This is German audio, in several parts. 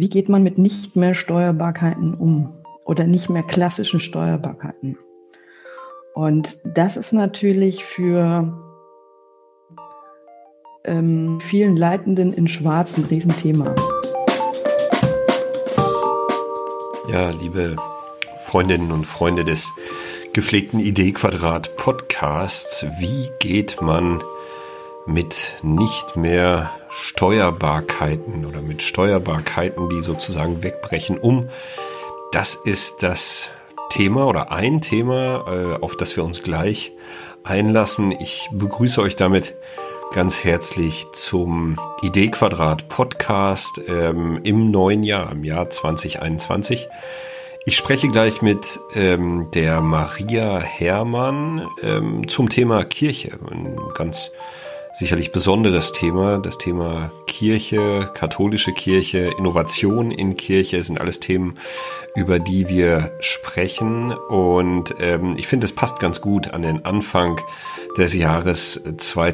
wie geht man mit nicht mehr Steuerbarkeiten um oder nicht mehr klassischen Steuerbarkeiten? Und das ist natürlich für vielen Leitenden in Schwarz ein Riesenthema. Ja, liebe Freundinnen und Freunde des gepflegten Idee-Quadrat Podcasts, wie geht man mit nicht mehr Steuerbarkeiten oder mit Steuerbarkeiten, die sozusagen wegbrechen, um? Das ist das Thema oder ein Thema, auf das wir uns gleich einlassen. Ich begrüße euch damit ganz herzlich zum Idee-Quadrat Podcast im neuen Jahr, im Jahr 2021. Ich spreche gleich mit der Maria Herrmann zum Thema Kirche. Ein ganz sicherlich besonderes Thema. Das Thema Kirche, katholische Kirche, Innovation in Kirche sind alles Themen, über die wir sprechen. Und ich finde, es passt ganz gut an den Anfang des Jahres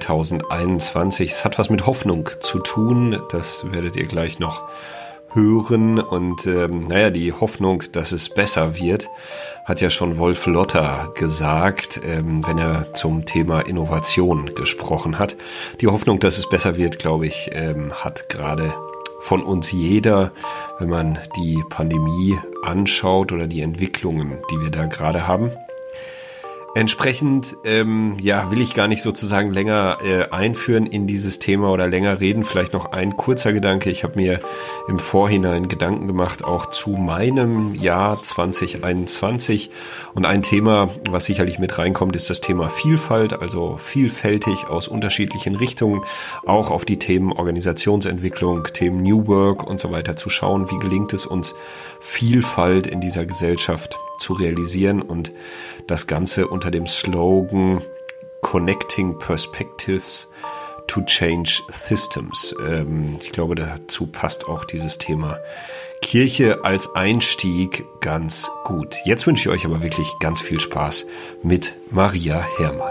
2021. Es hat was mit Hoffnung zu tun. Das werdet ihr gleich noch hören. Und die Hoffnung, dass es besser wird, hat ja schon Wolf Lotter gesagt, wenn er zum Thema Innovation gesprochen hat. Die Hoffnung, dass es besser wird, glaube ich, hat gerade von uns jeder, wenn man die Pandemie anschaut oder die Entwicklungen, die wir da gerade haben. Entsprechend will ich gar nicht sozusagen länger einführen in dieses Thema oder länger reden. Vielleicht noch ein kurzer Gedanke. Ich habe mir im Vorhinein Gedanken gemacht, auch zu meinem Jahr 2021. Und ein Thema, was sicherlich mit reinkommt, ist das Thema Vielfalt, also vielfältig aus unterschiedlichen Richtungen, auch auf die Themen Organisationsentwicklung, Themen New Work und so weiter zu schauen. Wie gelingt es uns, Vielfalt in dieser Gesellschaft zu realisieren, und das Ganze unter dem Slogan Connecting Perspectives to Change Systems. Ich glaube, dazu passt auch dieses Thema Kirche als Einstieg ganz gut. Jetzt wünsche ich euch aber wirklich ganz viel Spaß mit Maria Herrmann.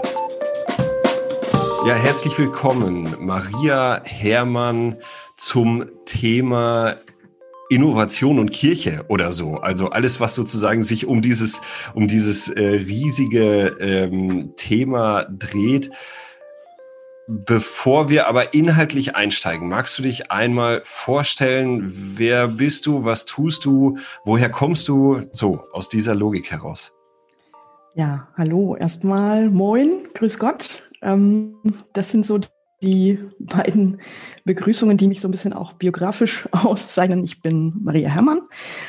Ja, herzlich willkommen, Maria Herrmann, zum Thema Innovation und Kirche oder so. Also alles, was sozusagen sich um dieses riesige Thema dreht. Bevor wir aber inhaltlich einsteigen, magst du dich einmal vorstellen, wer bist du, was tust du, woher kommst du, so aus dieser Logik heraus? Ja, hallo, erstmal moin, grüß Gott. Das sind so die beiden Begrüßungen, die mich so ein bisschen auch biografisch auszeichnen. Ich bin Maria Herrmann,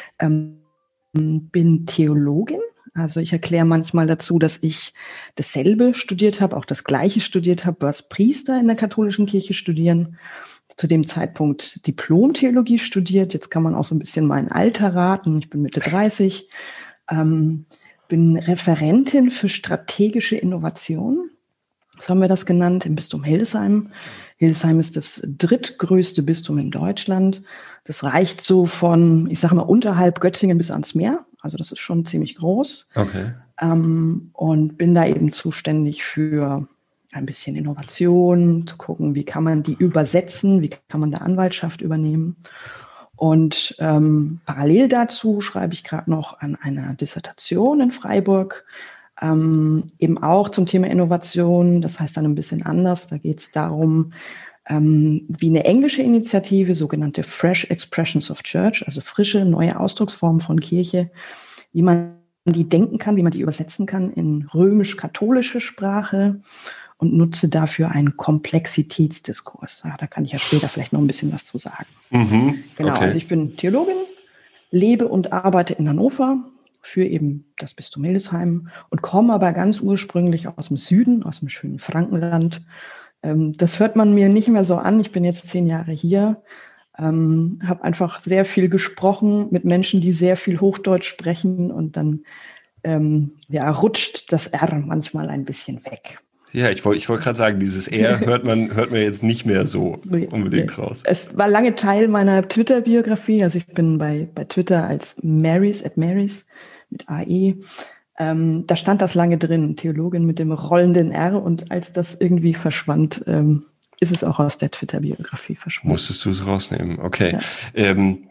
bin Theologin. Also ich erkläre manchmal dazu, dass ich dasselbe studiert habe, auch das Gleiche studiert habe, was Priester in der katholischen Kirche studieren. Zu dem Zeitpunkt Diplom-Theologie studiert. Jetzt kann man auch so ein bisschen mein Alter raten. Ich bin Mitte 30, bin Referentin für strategische Innovation. So haben wir das genannt, im Bistum Hildesheim. Hildesheim ist das drittgrößte Bistum in Deutschland. Das reicht so von, ich sage mal, unterhalb Göttingen bis ans Meer. Also das ist schon ziemlich groß. Okay. Und bin da eben zuständig für ein bisschen Innovation, zu gucken, wie kann man die übersetzen, wie kann man da Anwaltschaft übernehmen. Und parallel dazu schreibe ich gerade noch an einer Dissertation in Freiburg, eben auch zum Thema Innovation. Das heißt dann ein bisschen anders. Da geht es darum, wie eine englische Initiative, sogenannte Fresh Expressions of Church, also frische, neue Ausdrucksformen von Kirche, wie man die denken kann, wie man die übersetzen kann in römisch-katholische Sprache, und nutze dafür einen Komplexitätsdiskurs. Ja, da kann ich ja später vielleicht noch ein bisschen was zu sagen. Genau, okay. Also ich bin Theologin, lebe und arbeite in Hannover für eben das Bistum Hildesheim und komme aber ganz ursprünglich aus dem Süden, aus dem schönen Frankenland. Das hört man mir nicht mehr so an. Ich bin jetzt 10 Jahre hier, habe einfach sehr viel gesprochen mit Menschen, die sehr viel Hochdeutsch sprechen, und dann rutscht das R manchmal ein bisschen weg. Ja, ich wollte gerade sagen, dieses R hört man jetzt nicht mehr so unbedingt raus. Es war lange Teil meiner Twitter-Biografie. Also ich bin bei Twitter als Marys mit AE. Da stand das lange drin, Theologin mit dem rollenden R. Und als das irgendwie verschwand, ist es auch aus der Twitter-Biografie verschwunden. Musstest du es rausnehmen, okay. Ja.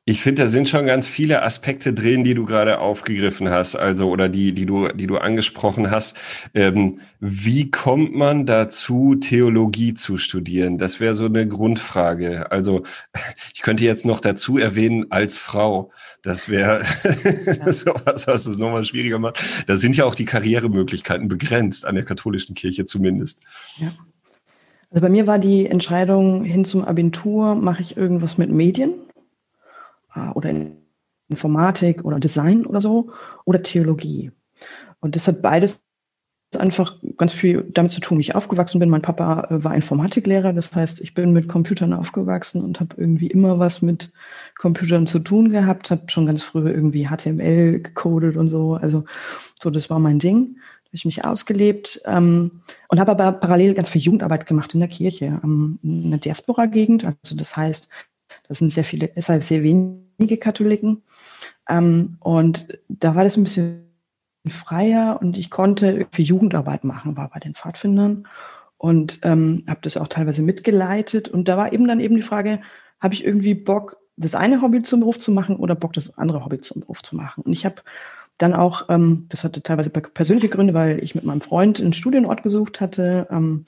Ich finde, da sind schon ganz viele Aspekte drin, die du gerade aufgegriffen hast, also oder die du angesprochen hast. Wie kommt man dazu, Theologie zu studieren? Das wäre so eine Grundfrage. Also ich könnte jetzt noch dazu erwähnen, als Frau. Das wäre Ja. sowas, was es nochmal schwieriger macht. Da sind ja auch die Karrieremöglichkeiten begrenzt, an der katholischen Kirche zumindest. Ja. Also bei mir war die Entscheidung hin zum Abitur, mache ich irgendwas mit Medien oder Informatik oder Design oder so oder Theologie. Und das hat beides einfach ganz viel damit zu tun, wie ich aufgewachsen bin. Mein Papa war Informatiklehrer, das heißt, ich bin mit Computern aufgewachsen und habe irgendwie immer was mit Computern zu tun gehabt, habe schon ganz früh irgendwie HTML gecodet und so. Also so, das war mein Ding. Da habe ich mich ausgelebt und habe aber parallel ganz viel Jugendarbeit gemacht in der Kirche, in der Diaspora-Gegend. Also das heißt, das sind sehr viele, deshalb sehr wenige Katholiken. Und da war das ein bisschen freier und ich konnte irgendwie Jugendarbeit machen, war bei den Pfadfindern und habe das auch teilweise mitgeleitet. Und da war eben dann eben die Frage, habe ich irgendwie Bock, das eine Hobby zum Beruf zu machen oder Bock, das andere Hobby zum Beruf zu machen? Und ich habe dann auch, das hatte teilweise persönliche Gründe, weil ich mit meinem Freund einen Studienort gesucht hatte,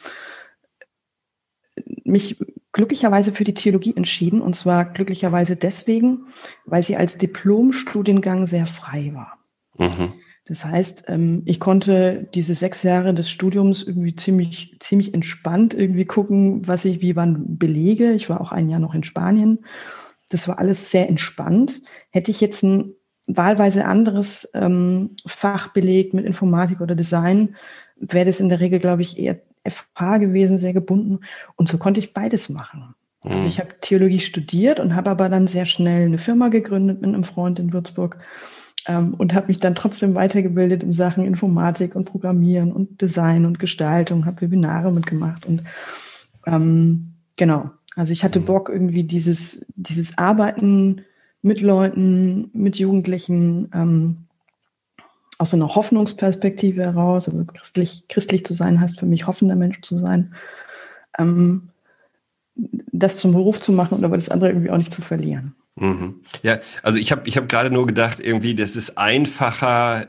mich glücklicherweise für die Theologie entschieden. Und zwar glücklicherweise deswegen, weil sie als Diplomstudiengang sehr frei war. Mhm. Das heißt, ich konnte diese 6 Jahre des Studiums irgendwie ziemlich entspannt irgendwie gucken, was ich wie wann belege. Ich war auch ein Jahr noch in Spanien. Das war alles sehr entspannt. Hätte ich jetzt ein wahlweise anderes Fach belegt mit Informatik oder Design, wäre das in der Regel, glaube ich, eher FH gewesen, sehr gebunden. Und so konnte ich beides machen. Also ich habe Theologie studiert und habe aber dann sehr schnell eine Firma gegründet mit einem Freund in Würzburg und habe mich dann trotzdem weitergebildet in Sachen Informatik und Programmieren und Design und Gestaltung, habe Webinare mitgemacht und genau. Also ich hatte Bock irgendwie dieses Arbeiten mit Leuten, mit Jugendlichen, aus so einer Hoffnungsperspektive heraus, also christlich zu sein, heißt für mich hoffender Mensch zu sein, das zum Beruf zu machen und aber das andere irgendwie auch nicht zu verlieren. Mhm. Ja, also ich hab gerade nur gedacht, irgendwie, das ist einfacher,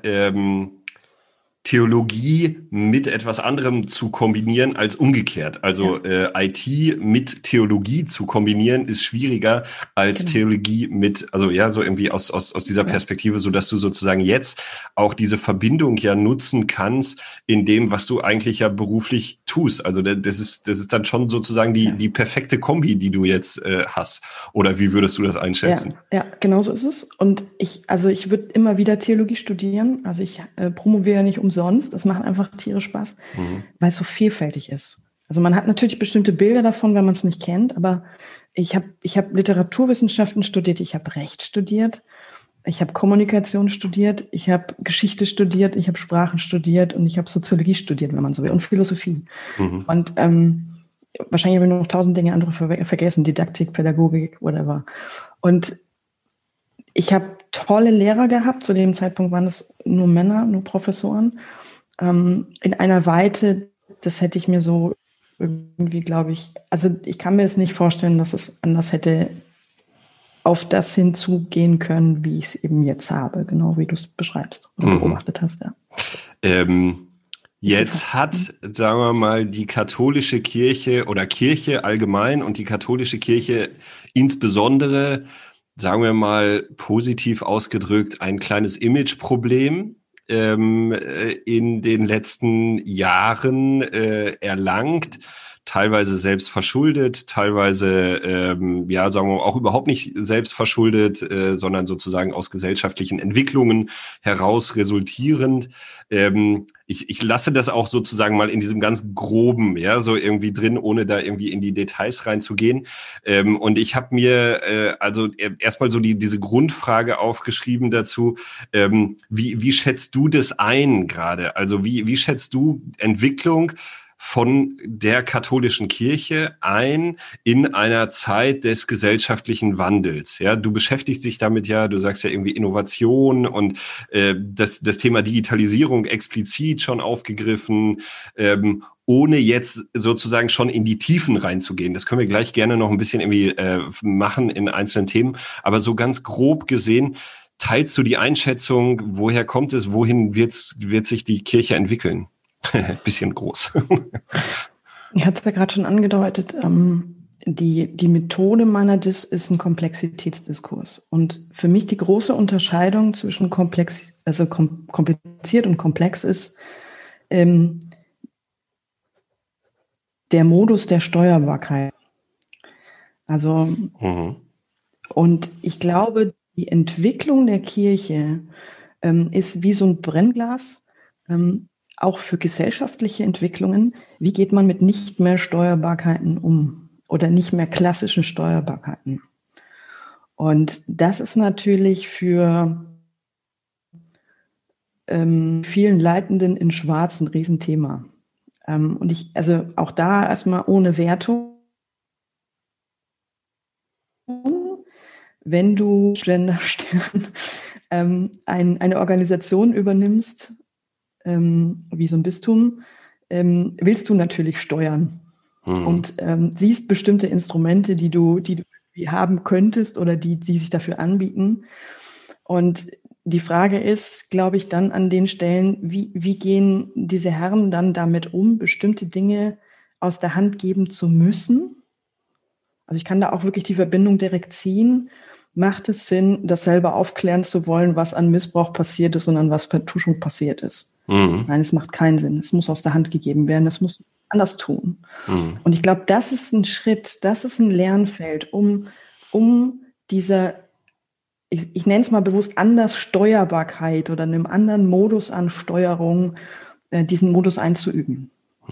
Theologie mit etwas anderem zu kombinieren als umgekehrt. Also IT mit Theologie zu kombinieren ist schwieriger als Genau. Theologie mit, also ja, so irgendwie aus dieser Perspektive, so dass du sozusagen jetzt auch diese Verbindung ja nutzen kannst in dem, was du eigentlich ja beruflich tust. Also das ist dann schon sozusagen die perfekte Kombi, die du jetzt hast. Oder wie würdest du das einschätzen? Ja, genau so ist es. Und ich würde immer wieder Theologie studieren. Also ich promoviere nicht umsonst. Das macht einfach tierisch Spaß, weil es so vielfältig ist. Also man hat natürlich bestimmte Bilder davon, wenn man es nicht kennt, aber ich hab Literaturwissenschaften studiert, ich habe Recht studiert, ich habe Kommunikation studiert, ich habe Geschichte studiert, ich habe Sprachen studiert und ich habe Soziologie studiert, wenn man so will, und Philosophie. Und wahrscheinlich habe ich noch 1000 Dinge andere vergessen, Didaktik, Pädagogik, whatever. Und ich habe tolle Lehrer gehabt. Zu dem Zeitpunkt waren es nur Männer, nur Professoren. In einer Weite, das hätte ich mir so irgendwie, glaube ich, also ich kann mir es nicht vorstellen, dass es anders hätte auf das hinzugehen können, wie ich es eben jetzt habe, genau wie du es beschreibst oder beobachtet hast. Ja. Jetzt hat, sagen wir mal, die katholische Kirche oder Kirche allgemein und die katholische Kirche insbesondere, sagen wir mal positiv ausgedrückt, ein kleines Imageproblem in den letzten Jahren erlangt. Teilweise selbst verschuldet, teilweise, sagen wir mal, auch überhaupt nicht selbst verschuldet, sondern sozusagen aus gesellschaftlichen Entwicklungen heraus resultierend. Ich lasse das auch sozusagen mal in diesem ganz groben, ja, so irgendwie drin, ohne da irgendwie in die Details reinzugehen. Und ich habe mir erstmal so diese Grundfrage aufgeschrieben dazu, wie schätzt du das ein gerade? Also wie schätzt du Entwicklung von der katholischen Kirche ein in einer Zeit des gesellschaftlichen Wandels? Ja, du beschäftigst dich damit ja, du sagst ja irgendwie Innovation und das Thema Digitalisierung explizit schon aufgegriffen. ohne jetzt sozusagen schon in die Tiefen reinzugehen. Das können wir gleich gerne noch ein bisschen irgendwie machen in einzelnen Themen. Aber so ganz grob gesehen, teilst du die Einschätzung, woher kommt es, wohin wird sich die Kirche entwickeln? Bisschen groß. Ich hatte es ja gerade schon angedeutet, die Methode meiner Dis ist ein Komplexitätsdiskurs. Und für mich die große Unterscheidung zwischen kompliziert und komplex ist der Modus der Steuerbarkeit. Also, und ich glaube, die Entwicklung der Kirche ist wie so ein Brennglas, auch für gesellschaftliche Entwicklungen. Wie geht man mit nicht mehr Steuerbarkeiten um oder nicht mehr klassischen Steuerbarkeiten? Und das ist natürlich für vielen Leitenden in Schwarz ein Riesenthema. Und also auch da erstmal ohne Wertung. Wenn du Genderstern eine Organisation übernimmst, wie so ein Bistum, willst du natürlich steuern und siehst bestimmte Instrumente, die du haben könntest oder die sich dafür anbieten. Und die Frage ist, glaube ich, dann an den Stellen, wie gehen diese Herren dann damit um, bestimmte Dinge aus der Hand geben zu müssen? Also ich kann da auch wirklich die Verbindung direkt ziehen. Macht es Sinn, das selber aufklären zu wollen, was an Missbrauch passiert ist und an was Vertuschung passiert ist? Nein, es macht keinen Sinn. Es muss aus der Hand gegeben werden. Das muss anders tun. Und ich glaube, das ist ein Schritt, das ist ein Lernfeld, um dieser, ich nenne es mal bewusst anders Steuerbarkeit oder einem anderen Modus an Steuerung, diesen Modus einzuüben.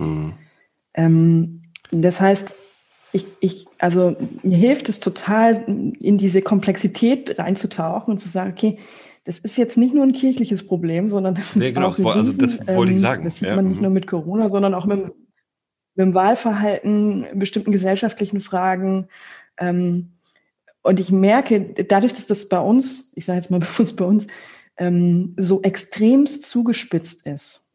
Das heißt, also mir hilft es total, in diese Komplexität reinzutauchen und zu sagen, okay, das ist jetzt nicht nur ein kirchliches Problem, sondern das ist auch ein also das wollte ich sagen. Das sieht man nicht nur mit Corona, sondern auch mit dem Wahlverhalten, in bestimmten gesellschaftlichen Fragen. Und ich merke, dadurch, dass das bei uns, ich sage jetzt mal bei uns, so extremst zugespitzt ist,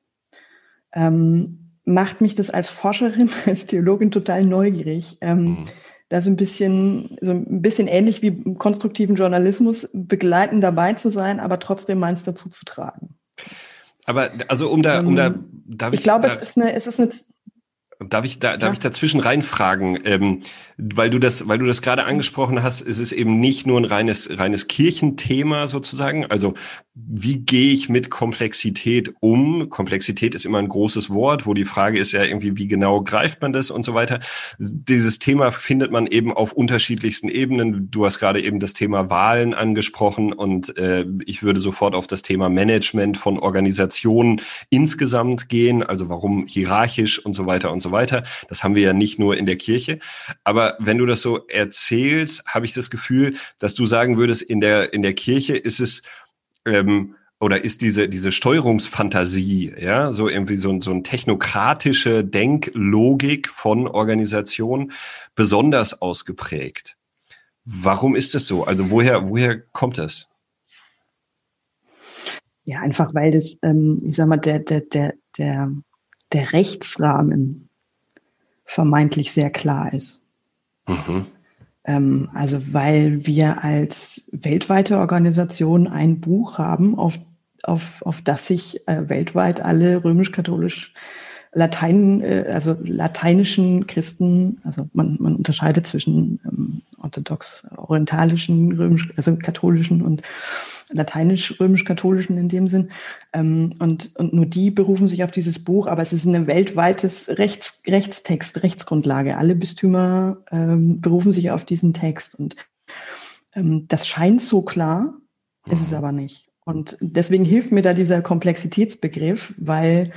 macht mich das als Forscherin, als Theologin total neugierig, da so ein bisschen ähnlich wie im konstruktiven Journalismus begleitend dabei zu sein, aber trotzdem meins dazu zu tragen. Aber also Darf ich dazwischen reinfragen, weil du das gerade angesprochen hast, ist es eben nicht nur ein reines Kirchenthema sozusagen. Also wie gehe ich mit Komplexität um? Komplexität ist immer ein großes Wort, wo die Frage ist ja irgendwie, wie genau greift man das und so weiter. Dieses Thema findet man eben auf unterschiedlichsten Ebenen. Du hast gerade eben das Thema Wahlen angesprochen und ich würde sofort auf das Thema Management von Organisationen insgesamt gehen, also warum hierarchisch und so weiter und so weiter. Das haben wir ja nicht nur in der Kirche. Aber wenn du das so erzählst, habe ich das Gefühl, dass du sagen würdest, in der Kirche ist es oder ist diese Steuerungsfantasie, ja, so irgendwie so ein technokratische Denklogik von Organisationen besonders ausgeprägt. Warum ist das so? Also woher kommt das? Ja, einfach weil das, ich sag mal, der Rechtsrahmen vermeintlich sehr klar ist. Also weil wir als weltweite Organisation ein Buch haben, auf das sich weltweit alle römisch-katholisch lateinischen Christen, also man unterscheidet zwischen orthodox-orientalischen, katholischen und lateinisch-römisch-katholischen in dem Sinn. Und nur die berufen sich auf dieses Buch, aber es ist ein weltweites Rechtstext, Rechtsgrundlage. Alle Bistümer berufen sich auf diesen Text. Und das scheint so klar, ist es aber nicht. Und deswegen hilft mir da dieser Komplexitätsbegriff, weil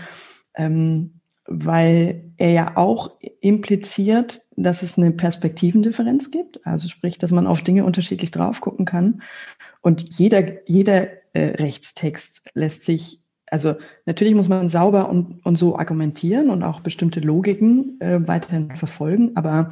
er ja auch impliziert, dass es eine Perspektivendifferenz gibt. Also sprich, dass man auf Dinge unterschiedlich drauf gucken kann. Und jeder Rechtstext lässt sich, also natürlich muss man sauber und so argumentieren und auch bestimmte Logiken weiterhin verfolgen, aber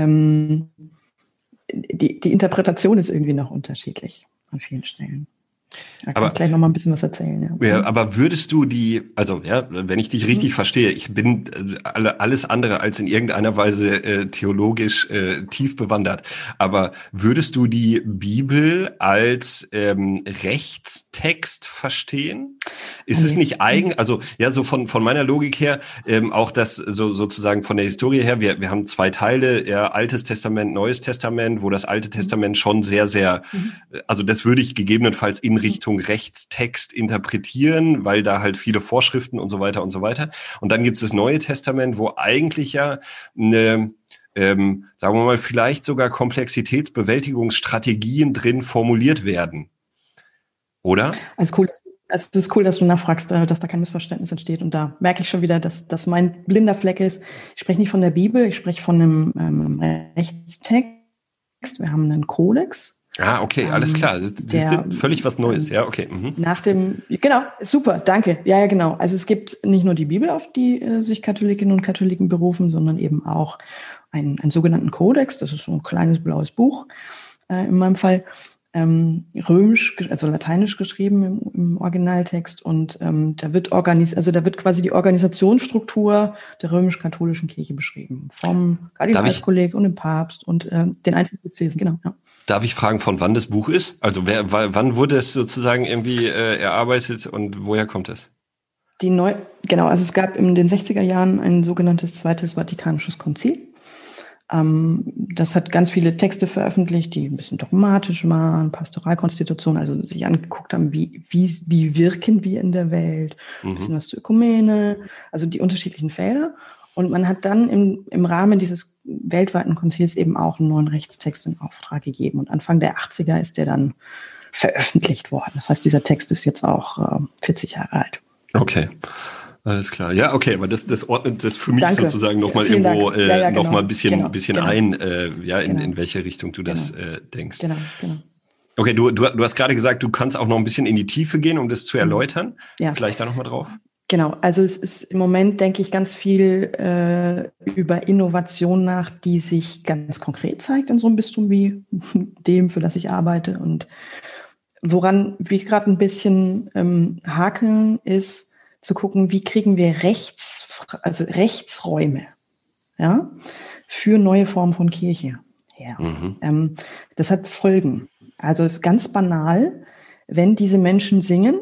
die Interpretation ist irgendwie noch unterschiedlich an vielen Stellen. Da kann ich gleich noch mal ein bisschen was erzählen. Ja, aber würdest du wenn ich dich richtig verstehe, ich bin alles andere als in irgendeiner Weise theologisch tief bewandert, aber würdest du die Bibel als Rechtstext verstehen? Ist es nicht so von meiner Logik her, auch das so sozusagen von der Historie her, wir haben zwei Teile, Altes Testament, Neues Testament, wo das Alte Testament schon sehr, sehr, also das würde ich gegebenenfalls in Richtung Rechtstext interpretieren, weil da halt viele Vorschriften und so weiter und so weiter. Und dann gibt es das Neue Testament, wo eigentlich ja eine, sagen wir mal, vielleicht sogar Komplexitätsbewältigungsstrategien drin formuliert werden. Oder? Also es ist cool, dass du nachfragst, dass da kein Missverständnis entsteht. Und da merke ich schon wieder, dass mein blinder Fleck ist. Ich spreche nicht von der Bibel, ich spreche von einem Rechtstext. Wir haben einen Kodex. Okay, alles klar. Das ist völlig was Neues. Ja, okay. Genau, super, danke. Ja, genau. Also es gibt nicht nur die Bibel, auf die sich Katholikinnen und Katholiken berufen, sondern eben auch einen sogenannten Kodex. Das ist so ein kleines blaues Buch in meinem Fall. Römisch, also lateinisch geschrieben im Originaltext, und da wird quasi die Organisationsstruktur der römisch-katholischen Kirche beschrieben, vom Kardinalskolleg und dem Papst und den einzelnen Diözesen, genau. Ja. Darf ich fragen, von wann das Buch ist? Also wann wurde es sozusagen irgendwie erarbeitet und woher kommt es? Also es gab in den 60er Jahren ein sogenanntes Zweites Vatikanisches Konzil. Das hat ganz viele Texte veröffentlicht, die ein bisschen dogmatisch waren, Pastoralkonstitution, also sich angeguckt haben, wie wirken wir in der Welt, ein bisschen was zur Ökumene, also die unterschiedlichen Felder. Und man hat dann im Rahmen dieses weltweiten Konzils eben auch einen neuen Rechtstext in Auftrag gegeben. Und Anfang der 80er ist der dann veröffentlicht worden. Das heißt, dieser Text ist jetzt auch 40 Jahre alt. Okay. Alles klar. Ja, okay, aber das ordnet das für mich sozusagen nochmal irgendwo genau. nochmal ein bisschen ein, in welche Richtung du das denkst. Genau. Okay, du hast gerade gesagt, du kannst auch noch ein bisschen in die Tiefe gehen, um das zu erläutern. Ja. Vielleicht da nochmal drauf. Genau, also es ist im Moment, denke ich, ganz viel über Innovation nach, die sich ganz konkret zeigt in so einem Bistum wie dem, für das ich arbeite. Und woran wir gerade ein bisschen hakeln, ist zu gucken, wie kriegen wir Rechtsräume, ja, für neue Formen von Kirche her. Das hat Folgen. Also es ist ganz banal, wenn diese Menschen singen,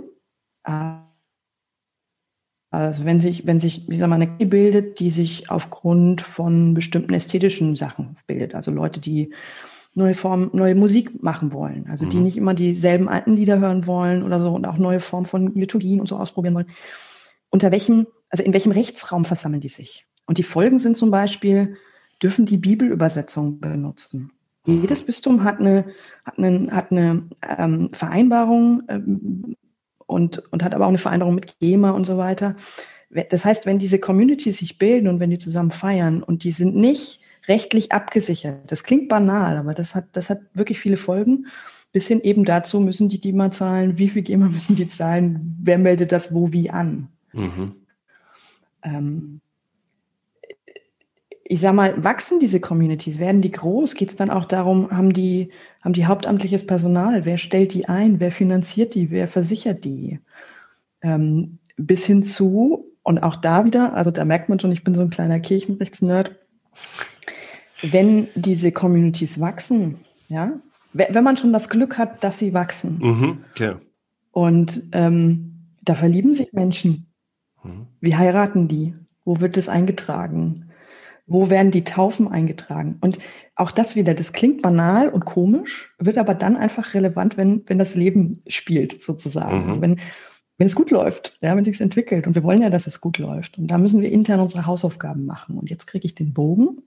also wenn sich, ich sag mal, eine Kirche bildet, die sich aufgrund von bestimmten ästhetischen Sachen bildet, also Leute, die neue Musik machen wollen, also die nicht immer dieselben alten Lieder hören wollen oder so und auch neue Formen von Liturgien und so ausprobieren wollen. In welchem Rechtsraum versammeln die sich? Und die Folgen sind zum Beispiel, dürfen die Bibelübersetzung benutzen. Jedes Bistum hat eine Vereinbarung und hat aber auch eine Vereinbarung mit GEMA und so weiter. Das heißt, wenn diese Communities sich bilden und wenn die zusammen feiern und die sind nicht rechtlich abgesichert, das klingt banal, aber das hat wirklich viele Folgen. Bis hin eben dazu, müssen die GEMA zahlen, wie viel GEMA müssen die zahlen, wer meldet das wo wie an? Ich sag mal, wachsen diese Communities, werden die groß? Geht es dann auch darum, haben die hauptamtliches Personal? Wer stellt die ein? Wer finanziert die? Wer versichert die? Bis hin zu, und auch da wieder, also da merkt man schon, ich bin so ein kleiner Kirchenrechtsnerd, wenn diese Communities wachsen, ja, wenn man schon das Glück hat, dass sie wachsen, okay. Und da verlieben sich Menschen. Wie heiraten die? Wo wird das eingetragen? Wo werden die Taufen eingetragen? Und auch das wieder, das klingt banal und komisch, wird aber dann einfach relevant, wenn das Leben spielt, sozusagen. Also wenn es gut läuft, ja, wenn es sich entwickelt. Und wir wollen ja, dass es gut läuft. Und da müssen wir intern unsere Hausaufgaben machen. Und jetzt kriege ich den Bogen.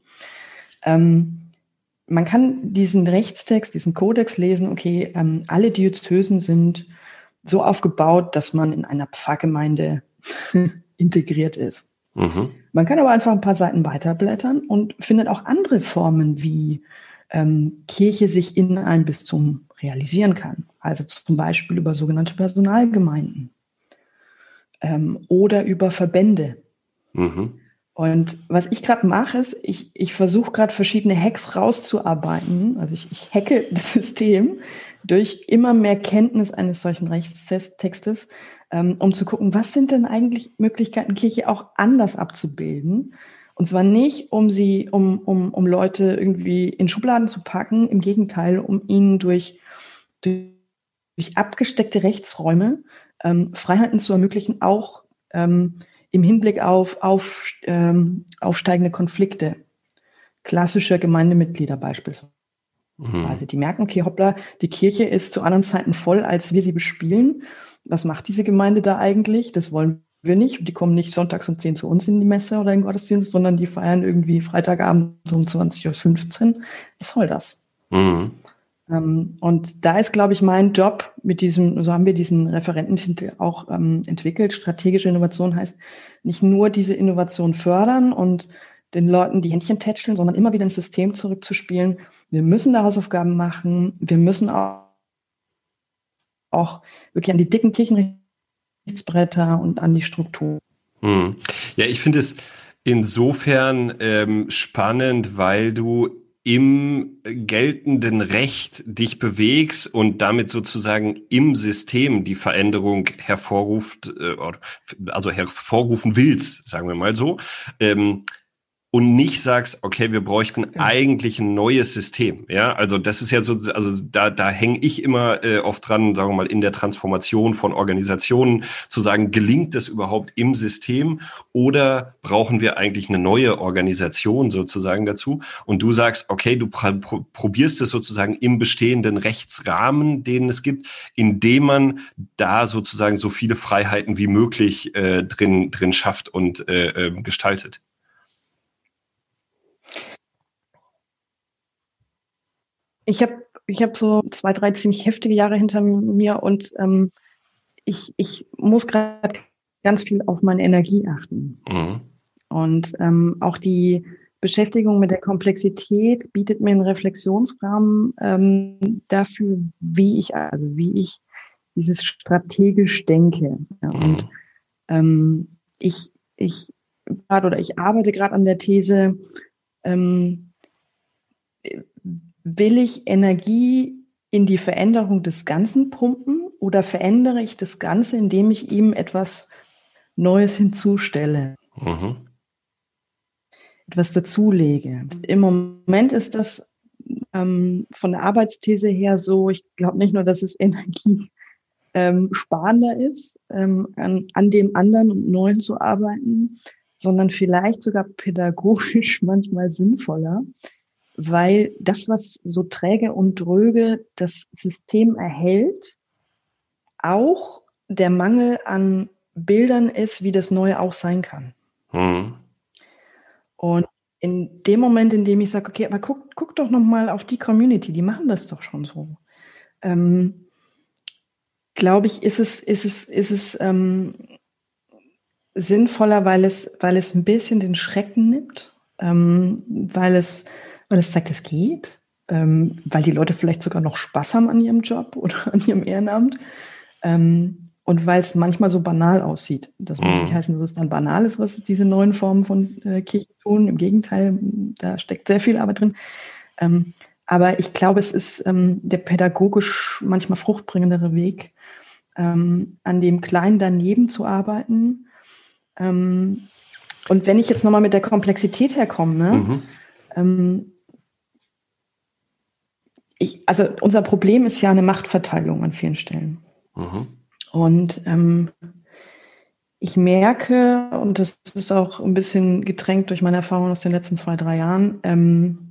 Man kann diesen Rechtstext, diesen Kodex lesen, okay, alle Diözesen sind so aufgebaut, dass man in einer Pfarrgemeinde integriert ist. Man kann aber einfach ein paar Seiten weiterblättern und findet auch andere Formen, wie Kirche sich in einem Bistum realisieren kann. Also zum Beispiel über sogenannte Personalgemeinden oder über Verbände. Und was ich gerade mache, ist, ich versuche gerade verschiedene Hacks rauszuarbeiten. Also ich hacke das System durch immer mehr Kenntnis eines solchen Rechtstextes, um zu gucken, was sind denn eigentlich Möglichkeiten, Kirche auch anders abzubilden. Und zwar nicht, um Leute irgendwie in Schubladen zu packen, im Gegenteil, um ihnen durch abgesteckte Rechtsräume Freiheiten zu ermöglichen, auch im Hinblick auf aufsteigende Konflikte klassischer Gemeindemitglieder beispielsweise. Also die merken, okay, hoppla, die Kirche ist zu anderen Zeiten voll, als wir sie bespielen. Was macht diese Gemeinde da eigentlich? Das wollen wir nicht. Die kommen nicht sonntags um 10 zu uns in die Messe oder in den Gottesdienst, sondern die feiern irgendwie Freitagabend um 20:15 Uhr. Was soll das? Mhm. Und da ist, glaube ich, mein Job mit diesem, so haben wir diesen Referententitel auch entwickelt. Strategische Innovation heißt nicht nur diese Innovation fördern und den Leuten die Händchen tätscheln, sondern immer wieder ins System zurückzuspielen. Wir müssen da Hausaufgaben machen. Wir müssen auch wirklich an die dicken Kirchenrechtsbretter und an die Struktur. Ja, ich finde es insofern spannend, weil du im geltenden Recht dich bewegst und damit sozusagen im System die Veränderung hervorrufen willst, sagen wir mal so. Und nicht sagst, okay, wir bräuchten eigentlich ein neues System. Ja, also das ist ja so, also da hänge ich immer oft dran, sagen wir mal, in der Transformation von Organisationen zu sagen, gelingt das überhaupt im System oder brauchen wir eigentlich eine neue Organisation sozusagen dazu? Und du sagst, okay, du probierst es sozusagen im bestehenden Rechtsrahmen, den es gibt, indem man da sozusagen so viele Freiheiten wie möglich drin schafft und gestaltet. Ich hab so 2, 3 ziemlich heftige Jahre hinter mir und ich muss gerade ganz viel auf meine Energie achten. Mhm. Und auch die Beschäftigung mit der Komplexität bietet mir einen Reflexionsrahmen dafür, wie ich dieses strategisch denke. Ja, und ich arbeite gerade an der These, will ich Energie in die Veränderung des Ganzen pumpen oder verändere ich das Ganze, indem ich ihm etwas Neues hinzustelle? Mhm. Etwas dazulege. Im Moment ist das von der Arbeitsthese her so, ich glaube nicht nur, dass es Energie sparender ist, an dem anderen und Neuen zu arbeiten, sondern vielleicht sogar pädagogisch manchmal sinnvoller, weil das, was so träge und dröge das System erhält, auch der Mangel an Bildern ist, wie das Neue auch sein kann. Mhm. Und in dem Moment, in dem ich sage, okay, aber guck doch noch mal auf die Community, die machen das doch schon so. Glaube ich, ist es sinnvoller, weil es ein bisschen den Schrecken nimmt, weil es zeigt, es geht, weil die Leute vielleicht sogar noch Spaß haben an ihrem Job oder an ihrem Ehrenamt und weil es manchmal so banal aussieht. Das muss nicht heißen, dass es dann banal ist, was diese neuen Formen von Kirche tun. Im Gegenteil, da steckt sehr viel Arbeit drin. Aber ich glaube, es ist der pädagogisch manchmal fruchtbringendere Weg, an dem Kleinen daneben zu arbeiten. Und wenn ich jetzt nochmal mit der Komplexität herkomme, ne, also unser Problem ist ja eine Machtverteilung an vielen Stellen. Mhm. Und ich merke, und das ist auch ein bisschen getränkt durch meine Erfahrungen aus den letzten 2, 3 Jahren,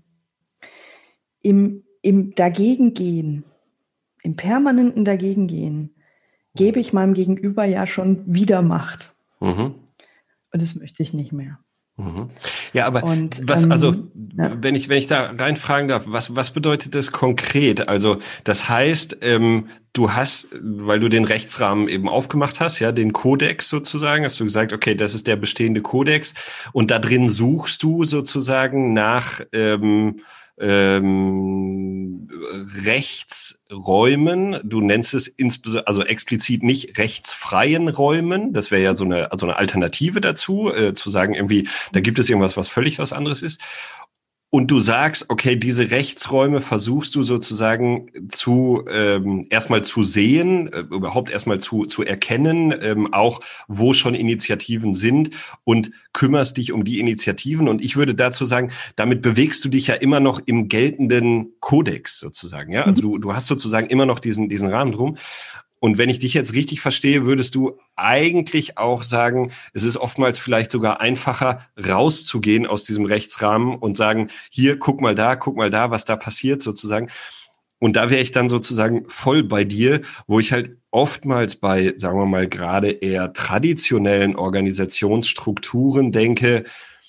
im Dagegengehen, im permanenten Dagegengehen, gebe ich meinem Gegenüber ja schon wieder Macht. Mhm. Und das möchte ich nicht mehr. Mhm. Ja, aber wenn ich da reinfragen darf, was bedeutet das konkret? Also das heißt, du hast, weil du den Rechtsrahmen eben aufgemacht hast, ja, den Kodex sozusagen, hast du gesagt, okay, das ist der bestehende Kodex und da drin suchst du sozusagen nach Rechtsräumen. Du nennst es insbesondere, also explizit nicht rechtsfreien Räumen. Das wäre ja so eine Alternative dazu, zu sagen irgendwie, da gibt es irgendwas, was völlig was anderes ist. Und du sagst, okay, diese Rechtsräume versuchst du sozusagen erstmal zu sehen, überhaupt erstmal zu erkennen, auch wo schon Initiativen sind und kümmerst dich um die Initiativen. Und ich würde dazu sagen, damit bewegst du dich ja immer noch im geltenden Kodex sozusagen. Ja, also du hast sozusagen immer noch diesen Rahmen drum. Und wenn ich dich jetzt richtig verstehe, würdest du eigentlich auch sagen, es ist oftmals vielleicht sogar einfacher, rauszugehen aus diesem Rechtsrahmen und sagen, hier, guck mal da, was da passiert sozusagen. Und da wäre ich dann sozusagen voll bei dir, wo ich halt oftmals bei, sagen wir mal, gerade eher traditionellen Organisationsstrukturen denke,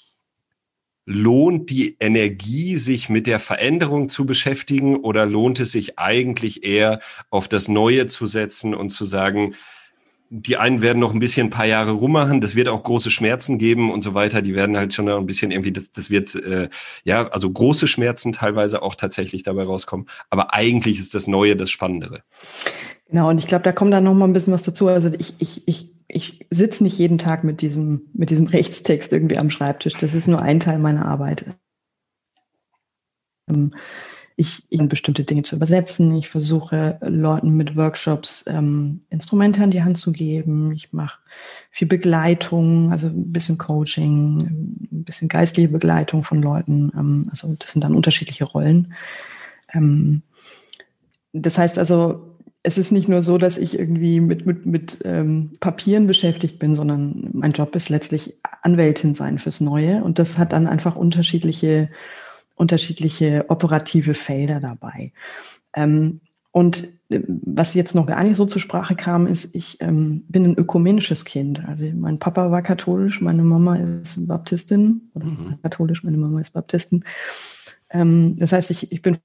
lohnt die Energie, sich mit der Veränderung zu beschäftigen, oder lohnt es sich eigentlich eher auf das Neue zu setzen und zu sagen, die einen werden noch ein paar Jahre rummachen, das wird auch große Schmerzen geben und so weiter, die werden halt schon noch ein bisschen irgendwie, das wird, also große Schmerzen teilweise auch tatsächlich dabei rauskommen, aber eigentlich ist das Neue das Spannendere. Genau, und ich glaube, da kommt dann noch mal ein bisschen was dazu. Also ich sitze nicht jeden Tag mit diesem Rechtstext irgendwie am Schreibtisch. Das ist nur ein Teil meiner Arbeit. Ich bestimmte Dinge zu übersetzen. Ich versuche Leuten mit Workshops Instrumente an die Hand zu geben. Ich mache viel Begleitung, also ein bisschen Coaching, ein bisschen geistliche Begleitung von Leuten. Also das sind dann unterschiedliche Rollen. Das heißt also, es ist nicht nur so, dass ich irgendwie mit Papieren beschäftigt bin, sondern mein Job ist letztlich Anwältin sein fürs Neue. Und das hat dann einfach unterschiedliche operative Felder dabei. Und was jetzt noch gar nicht so zur Sprache kam, ist, ich bin ein ökumenisches Kind. Also mein Papa war katholisch, meine Mama ist Baptistin. Oder katholisch, meine Mama ist Baptistin. Das heißt, ich bin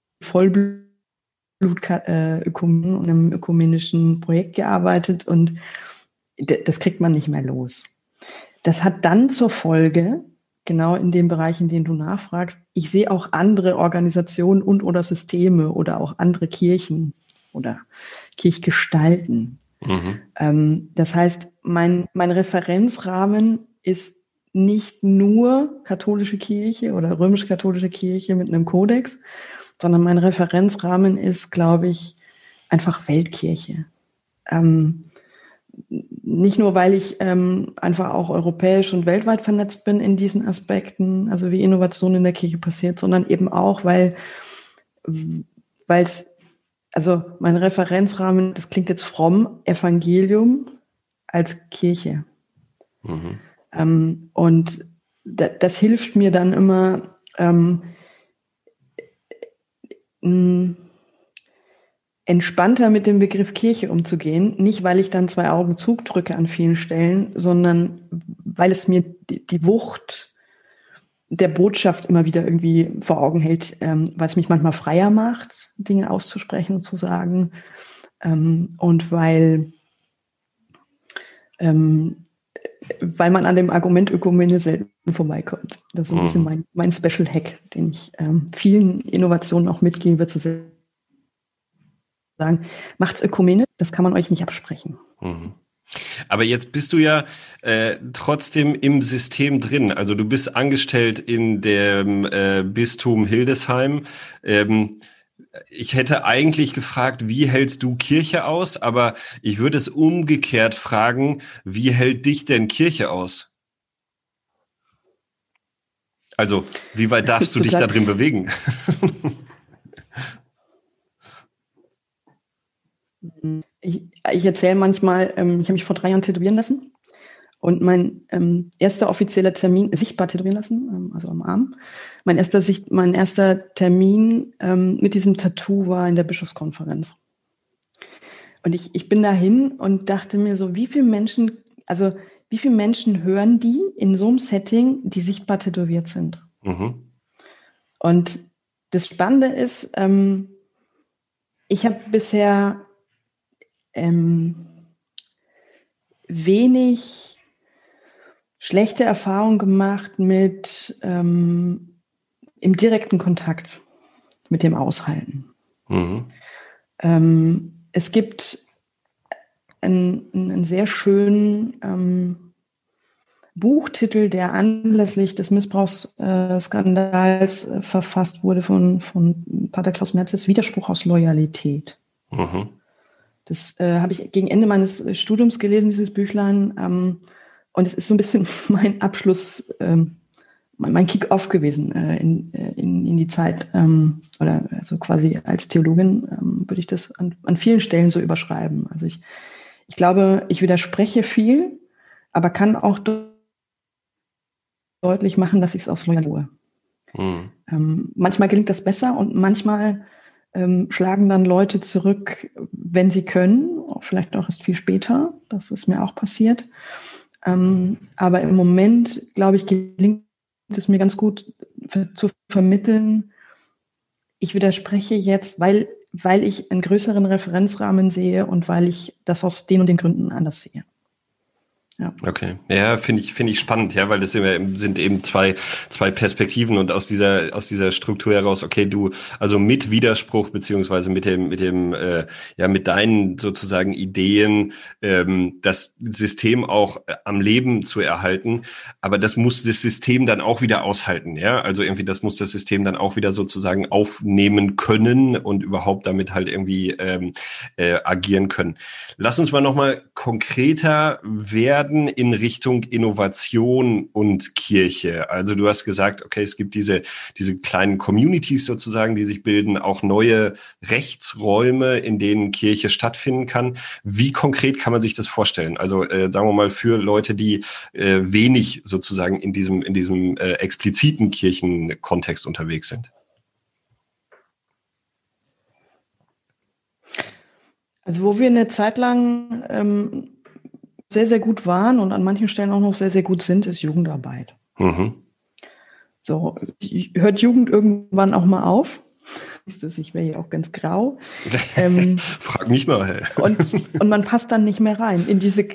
Vollblut-Ökumen und im ökumenischen Projekt gearbeitet, und das kriegt man nicht mehr los. Das hat dann zur Folge, genau in dem Bereich, in dem du nachfragst, ich sehe auch andere Organisationen oder Systeme oder auch andere Kirchen oder Kirchgestalten. Das heißt, mein Referenzrahmen ist nicht nur katholische Kirche oder römisch-katholische Kirche mit einem Kodex, sondern mein Referenzrahmen ist, glaube ich, einfach Weltkirche. Nicht nur, weil ich einfach auch europäisch und weltweit vernetzt bin in diesen Aspekten, also wie Innovation in der Kirche passiert, sondern eben auch, weil es, also mein Referenzrahmen, das klingt jetzt fromm, Evangelium als Kirche. Und das hilft mir dann immer, entspannter mit dem Begriff Kirche umzugehen, nicht weil ich dann 2 Augen zudrücke an vielen Stellen, sondern weil es mir die Wucht der Botschaft immer wieder irgendwie vor Augen hält, weil es mich manchmal freier macht, Dinge auszusprechen und zu sagen, und weil man an dem Argument Ökumene selten vorbeikommt. Das ist ein bisschen mein Special Hack, den ich vielen Innovationen auch mitgebe, zu sagen, macht's Ökumene, das kann man euch nicht absprechen. Aber jetzt bist du ja trotzdem im System drin. Also du bist angestellt in dem Bistum Hildesheim. Ich hätte eigentlich gefragt, wie hältst du Kirche aus? Aber ich würde es umgekehrt fragen, wie hält dich denn Kirche aus? Also, wie weit darfst du dich da drin bewegen? Ich erzähle manchmal, ich habe mich vor 3 Jahren tätowieren lassen, und mein erster offizieller Termin, sichtbar tätowieren lassen, also am Arm, mein erster Termin mit diesem Tattoo war in der Bischofskonferenz. Und ich bin dahin und dachte mir so, wie viele Menschen hören die in so einem Setting, die sichtbar tätowiert sind? Und das Spannende ist, ich habe bisher wenig schlechte Erfahrungen gemacht mit im direkten Kontakt mit dem Aushalten. Mhm. Es gibt einen sehr schönen Buchtitel, der anlässlich des Missbrauchsskandals verfasst wurde von Pater Klaus Mertes, Widerspruch aus Loyalität. Mhm. Das habe ich gegen Ende meines Studiums gelesen, dieses Büchlein. Und es ist so ein bisschen mein Abschluss, mein Kick-off gewesen in die Zeit. Oder also quasi als Theologin würde ich das an vielen Stellen so überschreiben. Also ich glaube, ich widerspreche viel, aber kann auch deutlich machen, dass ich es aus Loyalität tue. Manchmal gelingt das besser und manchmal schlagen dann Leute zurück, wenn sie können, vielleicht auch erst viel später. Das ist mir auch passiert. Aber im Moment, glaube ich, gelingt es mir ganz gut zu vermitteln, ich widerspreche jetzt, weil ich einen größeren Referenzrahmen sehe und weil ich das aus den und den Gründen anders sehe. Ja. Okay, ja, finde ich spannend, ja, weil das sind eben zwei Perspektiven und aus dieser Struktur heraus, okay, du, also mit Widerspruch beziehungsweise mit deinen sozusagen Ideen, das System auch am Leben zu erhalten, aber das muss das System dann auch wieder aushalten, ja, also irgendwie das muss das System dann auch wieder sozusagen aufnehmen können und überhaupt damit halt irgendwie agieren können. Lass uns mal nochmal konkreter werden in Richtung Innovation und Kirche. Also du hast gesagt, okay, es gibt diese kleinen Communities sozusagen, die sich bilden, auch neue Rechtsräume, in denen Kirche stattfinden kann. Wie konkret kann man sich das vorstellen? Also sagen wir mal für Leute, die wenig sozusagen in diesem expliziten Kirchenkontext unterwegs sind. Also wo wir eine Zeit lang sehr, sehr gut waren und an manchen Stellen auch noch sehr, sehr gut sind, ist Jugendarbeit. Mhm. So, hört Jugend irgendwann auch mal auf? Ist das, ich wäre ja auch ganz grau. Frag mich mal. Und man passt dann nicht mehr rein in diese,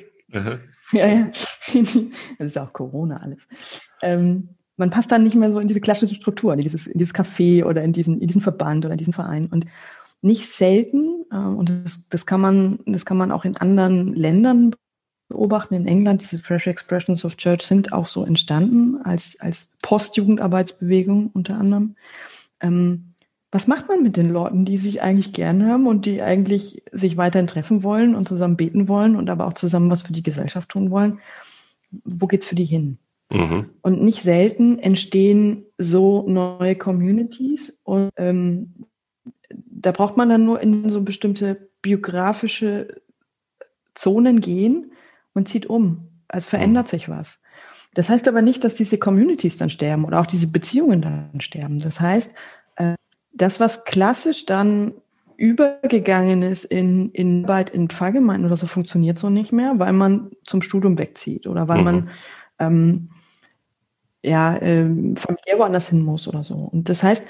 das ist auch Corona alles. Man passt dann nicht mehr so in diese klassische Struktur, in dieses Café oder in diesen Verband oder in diesen Verein. Und nicht selten, und das kann man auch in anderen Ländern beobachten, in England, diese Fresh Expressions of Church sind auch so entstanden als Postjugendarbeitsbewegung unter anderem. Was macht man mit den Leuten, die sich eigentlich gern haben und die eigentlich sich weiterhin treffen wollen und zusammen beten wollen und aber auch zusammen was für die Gesellschaft tun wollen? Wo geht's für die hin? Mhm. Und nicht selten entstehen so neue Communities und da braucht man dann nur in so bestimmte biografische Zonen gehen und zieht um. Also verändert sich was. Das heißt aber nicht, dass diese Communities dann sterben oder auch diese Beziehungen dann sterben. Das heißt, das, was klassisch dann übergegangen ist in Arbeit in Pfarrgemeinden oder so, funktioniert so nicht mehr, weil man zum Studium wegzieht oder weil man familiär woanders hin muss oder so. Und das heißt,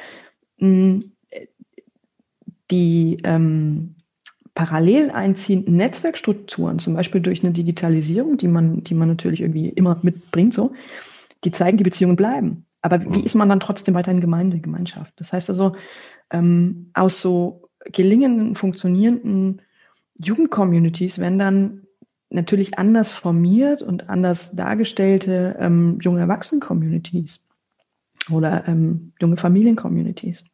die parallel einziehenden Netzwerkstrukturen, zum Beispiel durch eine Digitalisierung, die man natürlich irgendwie immer mitbringt, so, die zeigen, die Beziehungen bleiben. Aber wie ist man dann trotzdem weiter in Gemeinschaft? Das heißt also, aus so gelingenden, funktionierenden Jugendcommunities werden dann natürlich anders formiert und anders dargestellte junge Erwachsenen-Communities oder junge Familien-Communities.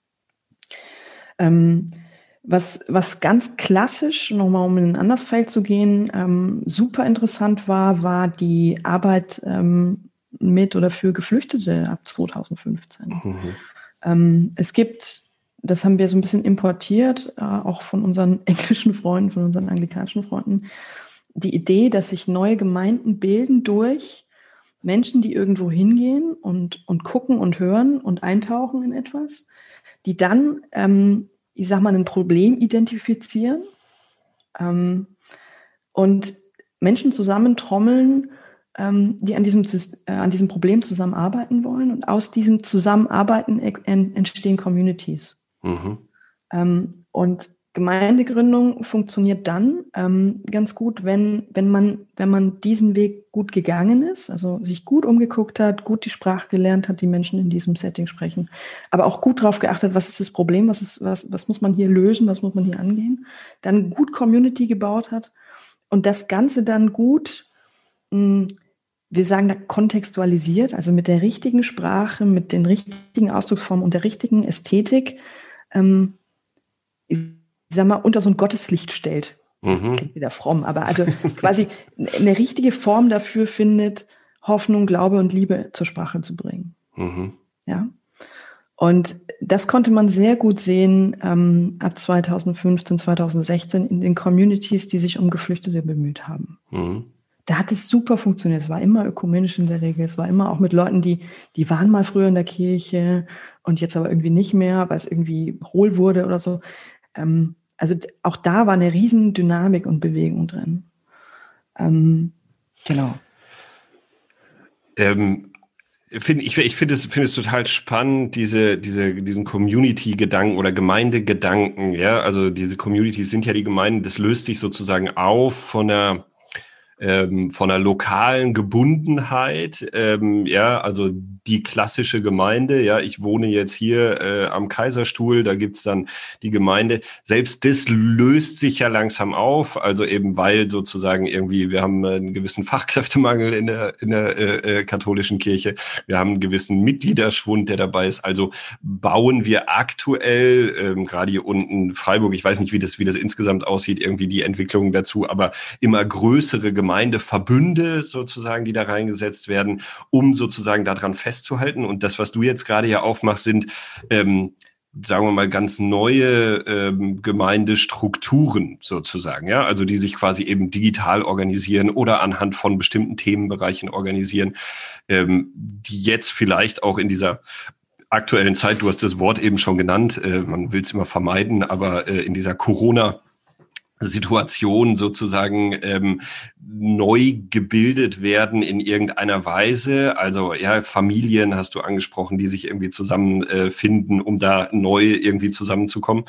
Was ganz klassisch, nochmal um in ein anderes Feld zu gehen, super interessant war die Arbeit mit oder für Geflüchtete ab 2015. Es gibt, das haben wir so ein bisschen importiert, auch von unseren englischen Freunden, von unseren anglikanischen Freunden, die Idee, dass sich neue Gemeinden bilden durch Menschen, die irgendwo hingehen und gucken und hören und eintauchen in etwas, die dann, ich sag mal, ein Problem identifizieren und Menschen zusammentrommeln, die an diesem Problem zusammenarbeiten wollen. Und aus diesem Zusammenarbeiten entstehen Communities. Und Gemeindegründung funktioniert dann ganz gut, wenn man diesen Weg gut gegangen ist, also sich gut umgeguckt hat, gut die Sprache gelernt hat, die Menschen in diesem Setting sprechen, aber auch gut darauf geachtet, was ist das Problem, was muss man hier lösen, was muss man hier angehen, dann gut Community gebaut hat und das Ganze dann gut, wir sagen da kontextualisiert, also mit der richtigen Sprache, mit den richtigen Ausdrucksformen und der richtigen Ästhetik, ich sag mal, unter so ein Gotteslicht stellt. Klingt wieder fromm, aber also quasi eine richtige Form dafür findet, Hoffnung, Glaube und Liebe zur Sprache zu bringen. Ja. Und das konnte man sehr gut sehen ab 2015, 2016 in den Communities, die sich um Geflüchtete bemüht haben. Da hat es super funktioniert. Es war immer ökumenisch in der Regel. Es war immer auch mit Leuten, die waren mal früher in der Kirche und jetzt aber irgendwie nicht mehr, weil es irgendwie hohl wurde oder so. Also auch da war eine riesen Dynamik und Bewegung drin. Genau. Ich finde es total spannend, diesen Community-Gedanken oder Gemeindegedanken, ja, also diese Communities sind ja die Gemeinden, das löst sich sozusagen auf von einer lokalen Gebundenheit, ja, also die klassische Gemeinde, ja, ich wohne jetzt hier am Kaiserstuhl, da gibt's dann die Gemeinde. Selbst das löst sich ja langsam auf, also eben weil sozusagen irgendwie, wir haben einen gewissen Fachkräftemangel in der katholischen Kirche, wir haben einen gewissen Mitgliederschwund, der dabei ist, also bauen wir aktuell, gerade hier unten Freiburg, ich weiß nicht, wie das insgesamt aussieht, irgendwie die Entwicklung dazu, aber immer größere Gemeindeverbünde sozusagen, die da reingesetzt werden, um sozusagen daran festzuhalten. Und das, was du jetzt gerade hier aufmachst, sind, sagen wir mal, ganz neue Gemeindestrukturen sozusagen, ja, also die sich quasi eben digital organisieren oder anhand von bestimmten Themenbereichen organisieren, die jetzt vielleicht auch in dieser aktuellen Zeit, du hast das Wort eben schon genannt, man will es immer vermeiden, aber in dieser Situation sozusagen neu gebildet werden in irgendeiner Weise. Also ja, Familien hast du angesprochen, die sich irgendwie zusammenfinden, um da neu irgendwie zusammenzukommen.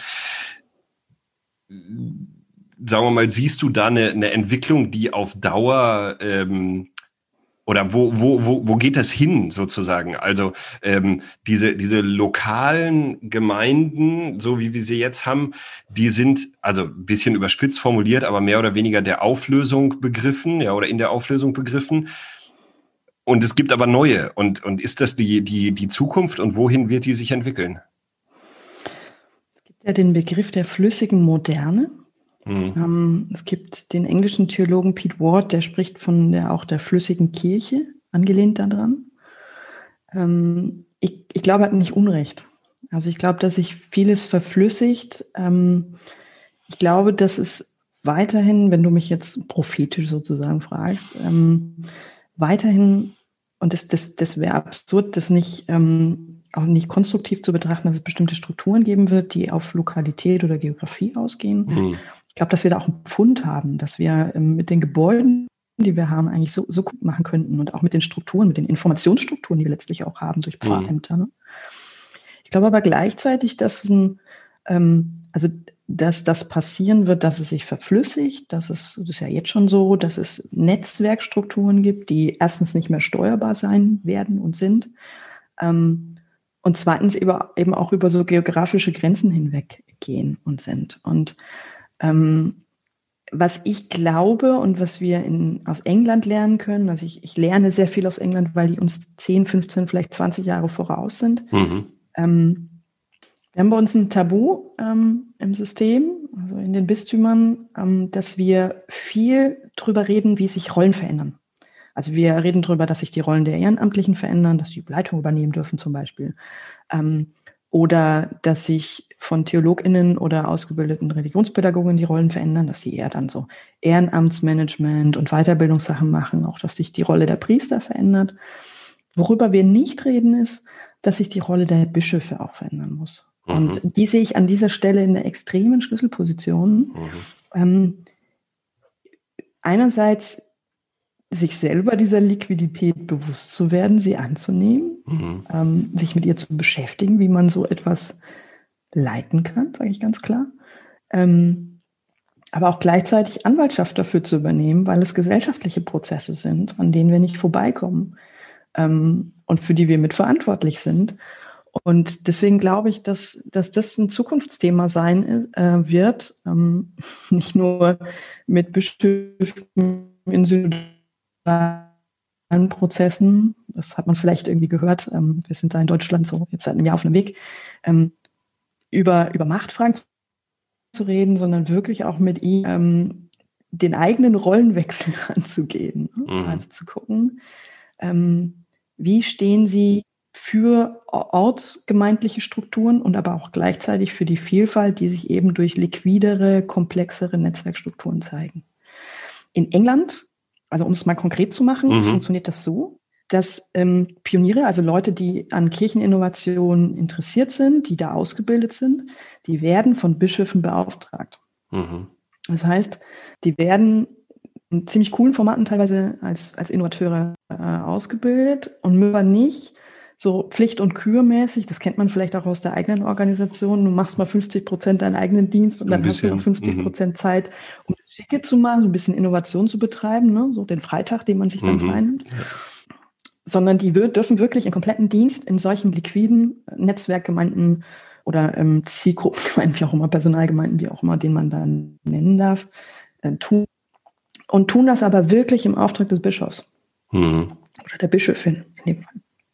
Sagen wir mal, siehst du da eine Entwicklung, die auf Dauer oder wo geht das hin sozusagen? Also diese lokalen Gemeinden, so wie wir sie jetzt haben, die sind also ein bisschen überspitzt formuliert, aber mehr oder weniger der Auflösung begriffen, ja, oder in der Auflösung begriffen. Und es gibt aber neue. Und ist das die Zukunft und wohin wird die sich entwickeln? Es gibt ja den Begriff der flüssigen Moderne. Es gibt den englischen Theologen Pete Ward, der spricht von der flüssigen Kirche, angelehnt daran. Ich glaube, er hat nicht Unrecht. Also ich glaube, dass sich vieles verflüssigt. Ich glaube, dass es weiterhin, wenn du mich jetzt prophetisch sozusagen fragst, weiterhin, und das wäre absurd, das nicht auch nicht konstruktiv zu betrachten, dass es bestimmte Strukturen geben wird, die auf Lokalität oder Geografie ausgehen. Ich glaube, dass wir da auch einen Pfund haben, dass wir mit den Gebäuden, die wir haben, eigentlich so gut machen könnten und auch mit den Strukturen, mit den Informationsstrukturen, die wir letztlich auch haben durch Pfarrämter. Ne? Ich glaube aber gleichzeitig, dass dass das passieren wird, dass es sich verflüssigt, das ist ja jetzt schon so, dass es Netzwerkstrukturen gibt, die erstens nicht mehr steuerbar sein werden und sind, und zweitens eben auch über so geografische Grenzen hinweg gehen und sind. Und was ich glaube und was wir aus England lernen können, also ich lerne sehr viel aus England, weil die uns 10, 15, vielleicht 20 Jahre voraus sind. Wir haben bei uns ein Tabu im System, also in den Bistümern, dass wir viel drüber reden, wie sich Rollen verändern. Also wir reden darüber, dass sich die Rollen der Ehrenamtlichen verändern, dass sie Leitung übernehmen dürfen zum Beispiel. Oder dass sich von TheologInnen oder ausgebildeten Religionspädagogen die Rollen verändern, dass sie eher dann so Ehrenamtsmanagement und Weiterbildungssachen machen, auch dass sich die Rolle der Priester verändert. Worüber wir nicht reden, ist, dass sich die Rolle der Bischöfe auch verändern muss. Und die sehe ich an dieser Stelle in einer extremen Schlüsselposition. Einerseits sich selber dieser Liquidität bewusst zu werden, sie anzunehmen, sich mit ihr zu beschäftigen, wie man so etwas leiten kann, sage ich ganz klar. aber auch gleichzeitig Anwaltschaft dafür zu übernehmen, weil es gesellschaftliche Prozesse sind, an denen wir nicht vorbeikommen und für die wir mitverantwortlich sind. Und deswegen glaube ich, dass das ein Zukunftsthema sein wird, nicht nur mit Bischöfen in synodalen Prozessen, das hat man vielleicht irgendwie gehört, wir sind da in Deutschland so jetzt seit einem Jahr auf einem Weg, über Machtfragen zu reden, sondern wirklich auch mit ihm den eigenen Rollenwechsel anzugehen. Also zu gucken, wie stehen sie für ortsgemeindliche Strukturen und aber auch gleichzeitig für die Vielfalt, die sich eben durch liquidere, komplexere Netzwerkstrukturen zeigen. In England, also um es mal konkret zu machen, funktioniert das so, dass Pioniere, also Leute, die an Kircheninnovationen interessiert sind, die da ausgebildet sind, die werden von Bischöfen beauftragt. Das heißt, die werden in ziemlich coolen Formaten teilweise als Innovateure ausgebildet und müssen aber nicht so Pflicht- und Kürmäßig, das kennt man vielleicht auch aus der eigenen Organisation, du machst mal 50% deinen eigenen Dienst und dann hast du noch 50% Zeit, um das Schicke zu machen, so ein bisschen Innovation zu betreiben, ne? So den Freitag, den man sich dann freinimmt. Sondern die dürfen wirklich einen kompletten Dienst in solchen liquiden Netzwerkgemeinden oder Zielgruppengemeinden, wie auch immer, Personalgemeinden, wie auch immer, den man dann nennen darf, tun. Und tun das aber wirklich im Auftrag des Bischofs oder der Bischöfin in dem Fall.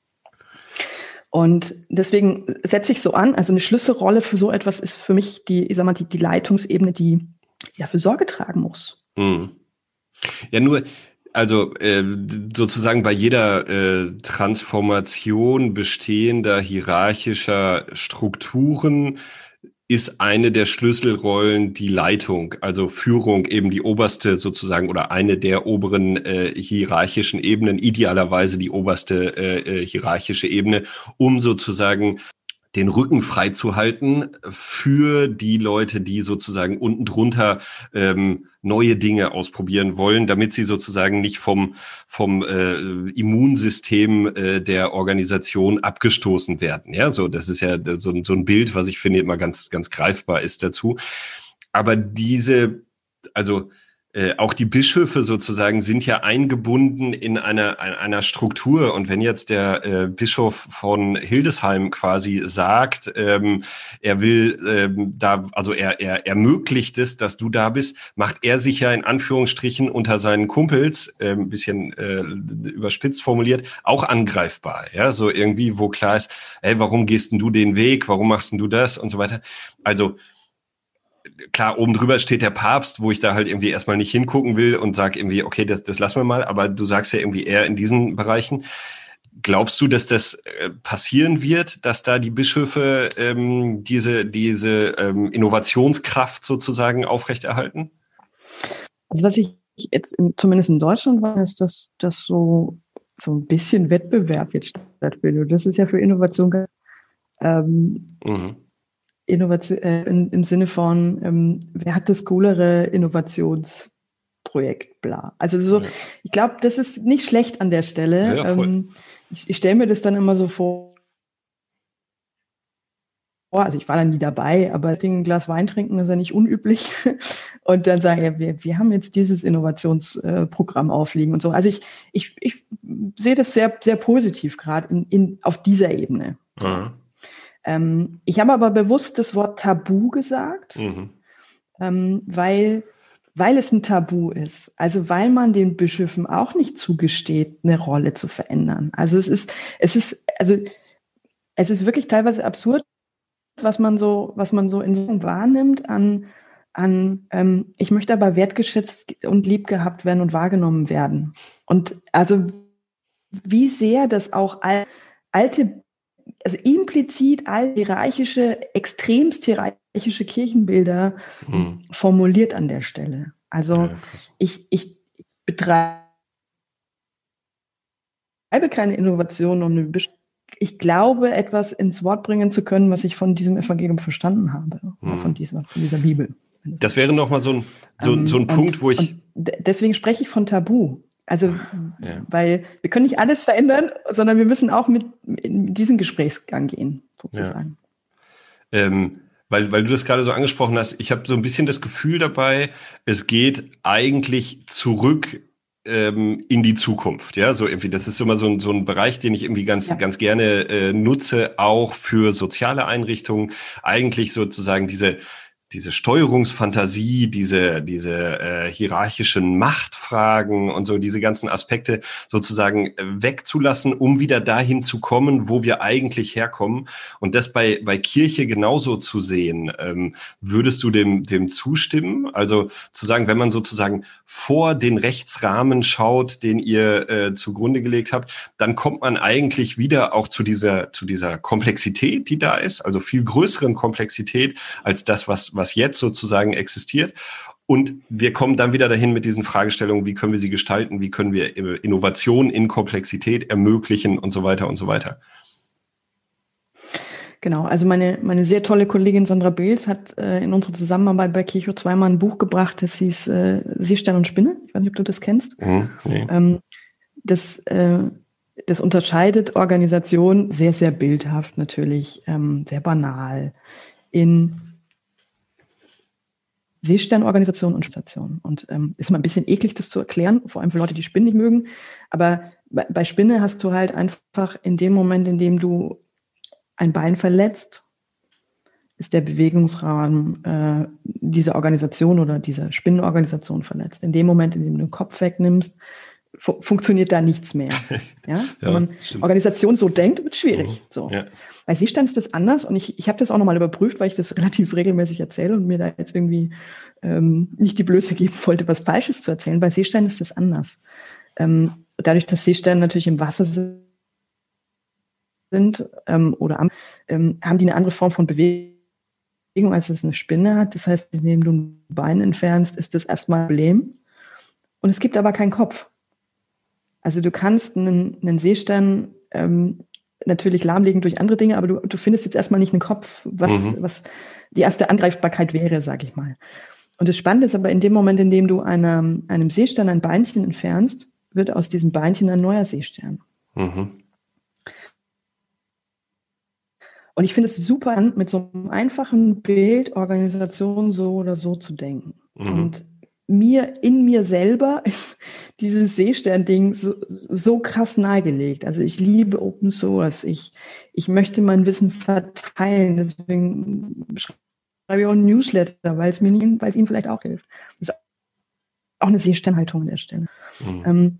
Und deswegen setze ich so an, also eine Schlüsselrolle für so etwas ist für mich die Leitungsebene, die dafür Sorge tragen muss. Ja, nur, also sozusagen bei jeder Transformation bestehender hierarchischer Strukturen ist eine der Schlüsselrollen die Leitung, also Führung, eben die oberste sozusagen oder eine der oberen hierarchischen Ebenen, idealerweise die oberste hierarchische Ebene, um sozusagen den Rücken frei zu halten für die Leute, die sozusagen unten drunter neue Dinge ausprobieren wollen, damit sie sozusagen nicht vom Immunsystem der Organisation abgestoßen werden. Ja, so, das ist ja so ein Bild, was ich finde immer ganz, ganz greifbar ist dazu. Aber auch die Bischöfe sozusagen sind ja eingebunden in einer Struktur. Und wenn jetzt der Bischof von Hildesheim quasi sagt, er will er ermöglicht es, dass du da bist, macht er sich ja in Anführungsstrichen unter seinen Kumpels, ein bisschen überspitzt formuliert, auch angreifbar. Ja, so irgendwie, wo klar ist, warum gehst denn du den Weg, warum machst denn du das und so weiter. Also klar, oben drüber steht der Papst, wo ich da halt irgendwie erstmal nicht hingucken will und sage irgendwie, okay, das lassen wir mal, aber du sagst ja irgendwie eher in diesen Bereichen. Glaubst du, dass das passieren wird, dass da die Bischöfe diese Innovationskraft sozusagen aufrechterhalten? Also was ich jetzt zumindest in Deutschland weiß, ist, dass das so ein bisschen Wettbewerb jetzt stattfindet. Das ist ja für Innovation Innovation im Sinne von, wer hat das coolere Innovationsprojekt, bla. Also so, ich glaube, das ist nicht schlecht an der Stelle. Ja, ich stelle mir das dann immer so vor, also ich war da nie dabei, aber ein Glas Wein trinken ist ja nicht unüblich. Und dann sagen, ja, wir haben jetzt dieses Innovationsprogramm aufliegen und so. Also ich sehe das sehr, sehr positiv gerade auf dieser Ebene. Ich habe aber bewusst das Wort Tabu gesagt, weil es ein Tabu ist. Also weil man den Bischöfen auch nicht zugesteht, eine Rolle zu verändern. Also es ist wirklich teilweise absurd, was man so in so wahrnimmt ich möchte aber wertgeschätzt und lieb gehabt werden und wahrgenommen werden. Und also wie sehr das auch alte, also implizit extremst hierarchische Kirchenbilder formuliert an der Stelle. Also ich betreibe keine Innovation und ich glaube, etwas ins Wort bringen zu können, was ich von diesem Evangelium verstanden habe, von dieser Bibel. Das wäre nochmal so ein Punkt, wo ich... Deswegen spreche ich von Tabu. Also, weil wir können nicht alles verändern, sondern wir müssen auch in diesen Gesprächsgang gehen, sozusagen. Ja. weil du das gerade so angesprochen hast, ich habe so ein bisschen das Gefühl dabei, es geht eigentlich zurück in die Zukunft, ja, so irgendwie, das ist immer so ein Bereich, den ich irgendwie Ja. ganz gerne nutze, auch für soziale Einrichtungen, eigentlich sozusagen diese Steuerungsfantasie, diese hierarchischen Machtfragen und so diese ganzen Aspekte sozusagen wegzulassen, um wieder dahin zu kommen, wo wir eigentlich herkommen. Und das bei Kirche genauso zu sehen. Würdest du dem zustimmen? Also zu sagen, wenn man sozusagen vor den Rechtsrahmen schaut, den ihr zugrunde gelegt habt, dann kommt man eigentlich wieder auch zu dieser Komplexität, die da ist, also viel größeren Komplexität als das, was jetzt sozusagen existiert. Und wir kommen dann wieder dahin mit diesen Fragestellungen, wie können wir sie gestalten, wie können wir Innovation in Komplexität ermöglichen und so weiter und so weiter. Genau, also meine sehr tolle Kollegin Sandra Beels hat in unserer Zusammenarbeit bei Kircho zweimal ein Buch gebracht, das hieß Seestern und Spinne. Ich weiß nicht, ob du das kennst. Nee. Das unterscheidet Organisation sehr, sehr bildhaft natürlich, sehr banal in Seesternorganisation und Station. Und ist mal ein bisschen eklig, das zu erklären, vor allem für Leute, die Spinnen nicht mögen. Aber bei Spinne hast du halt einfach in dem Moment, in dem du ein Bein verletzt, ist der Bewegungsrahmen dieser Organisation oder dieser Spinnenorganisation verletzt. In dem Moment, in dem du den Kopf wegnimmst, funktioniert da nichts mehr. Ja? Wenn man Organisation so denkt, wird es schwierig. So. Ja. Bei Seestand ist das anders und ich habe das auch nochmal überprüft, weil ich das relativ regelmäßig erzähle und mir da jetzt irgendwie nicht die Blöße geben wollte, was Falsches zu erzählen. Bei Seestand ist das anders. Dadurch, dass Seesterne natürlich im Wasser sind haben die eine andere Form von Bewegung, als es eine Spinne hat. Das heißt, indem du ein Bein entfernst, ist das erstmal ein Problem. Und es gibt aber keinen Kopf. Also du kannst einen Seestern natürlich lahmlegen durch andere Dinge, aber du findest jetzt erstmal nicht einen Kopf, was die erste Angreifbarkeit wäre, sag ich mal. Und das Spannende ist aber, in dem Moment, in dem du einem Seestern ein Beinchen entfernst, wird aus diesem Beinchen ein neuer Seestern. Mhm. Und ich finde es super, mit so einem einfachen Bild Organisation so oder so zu denken. Mhm. Und in mir selber ist dieses Seestern-Ding so krass nahegelegt. Also ich liebe Open Source. Ich möchte mein Wissen verteilen. Deswegen schreibe ich auch ein Newsletter, weil es Ihnen vielleicht auch hilft. Das ist auch eine Seestern-Haltung an der Stelle. Mhm.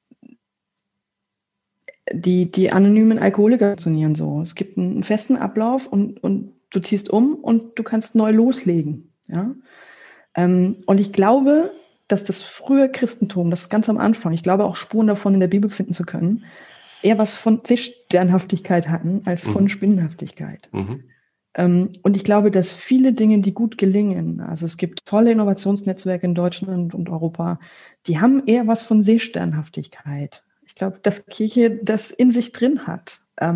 Die anonymen Alkoholiker funktionieren so. Es gibt einen festen Ablauf und du ziehst um und du kannst neu loslegen. Ja? Und ich glaube, dass das frühe Christentum, das ganz am Anfang, ich glaube auch Spuren davon in der Bibel finden zu können, eher was von Seesternhaftigkeit hatten als von Spinnenhaftigkeit. Mhm. Und ich glaube, dass viele Dinge, die gut gelingen, also es gibt tolle Innovationsnetzwerke in Deutschland und Europa, die haben eher was von Seesternhaftigkeit. Ich glaube, dass Kirche das in sich drin hat.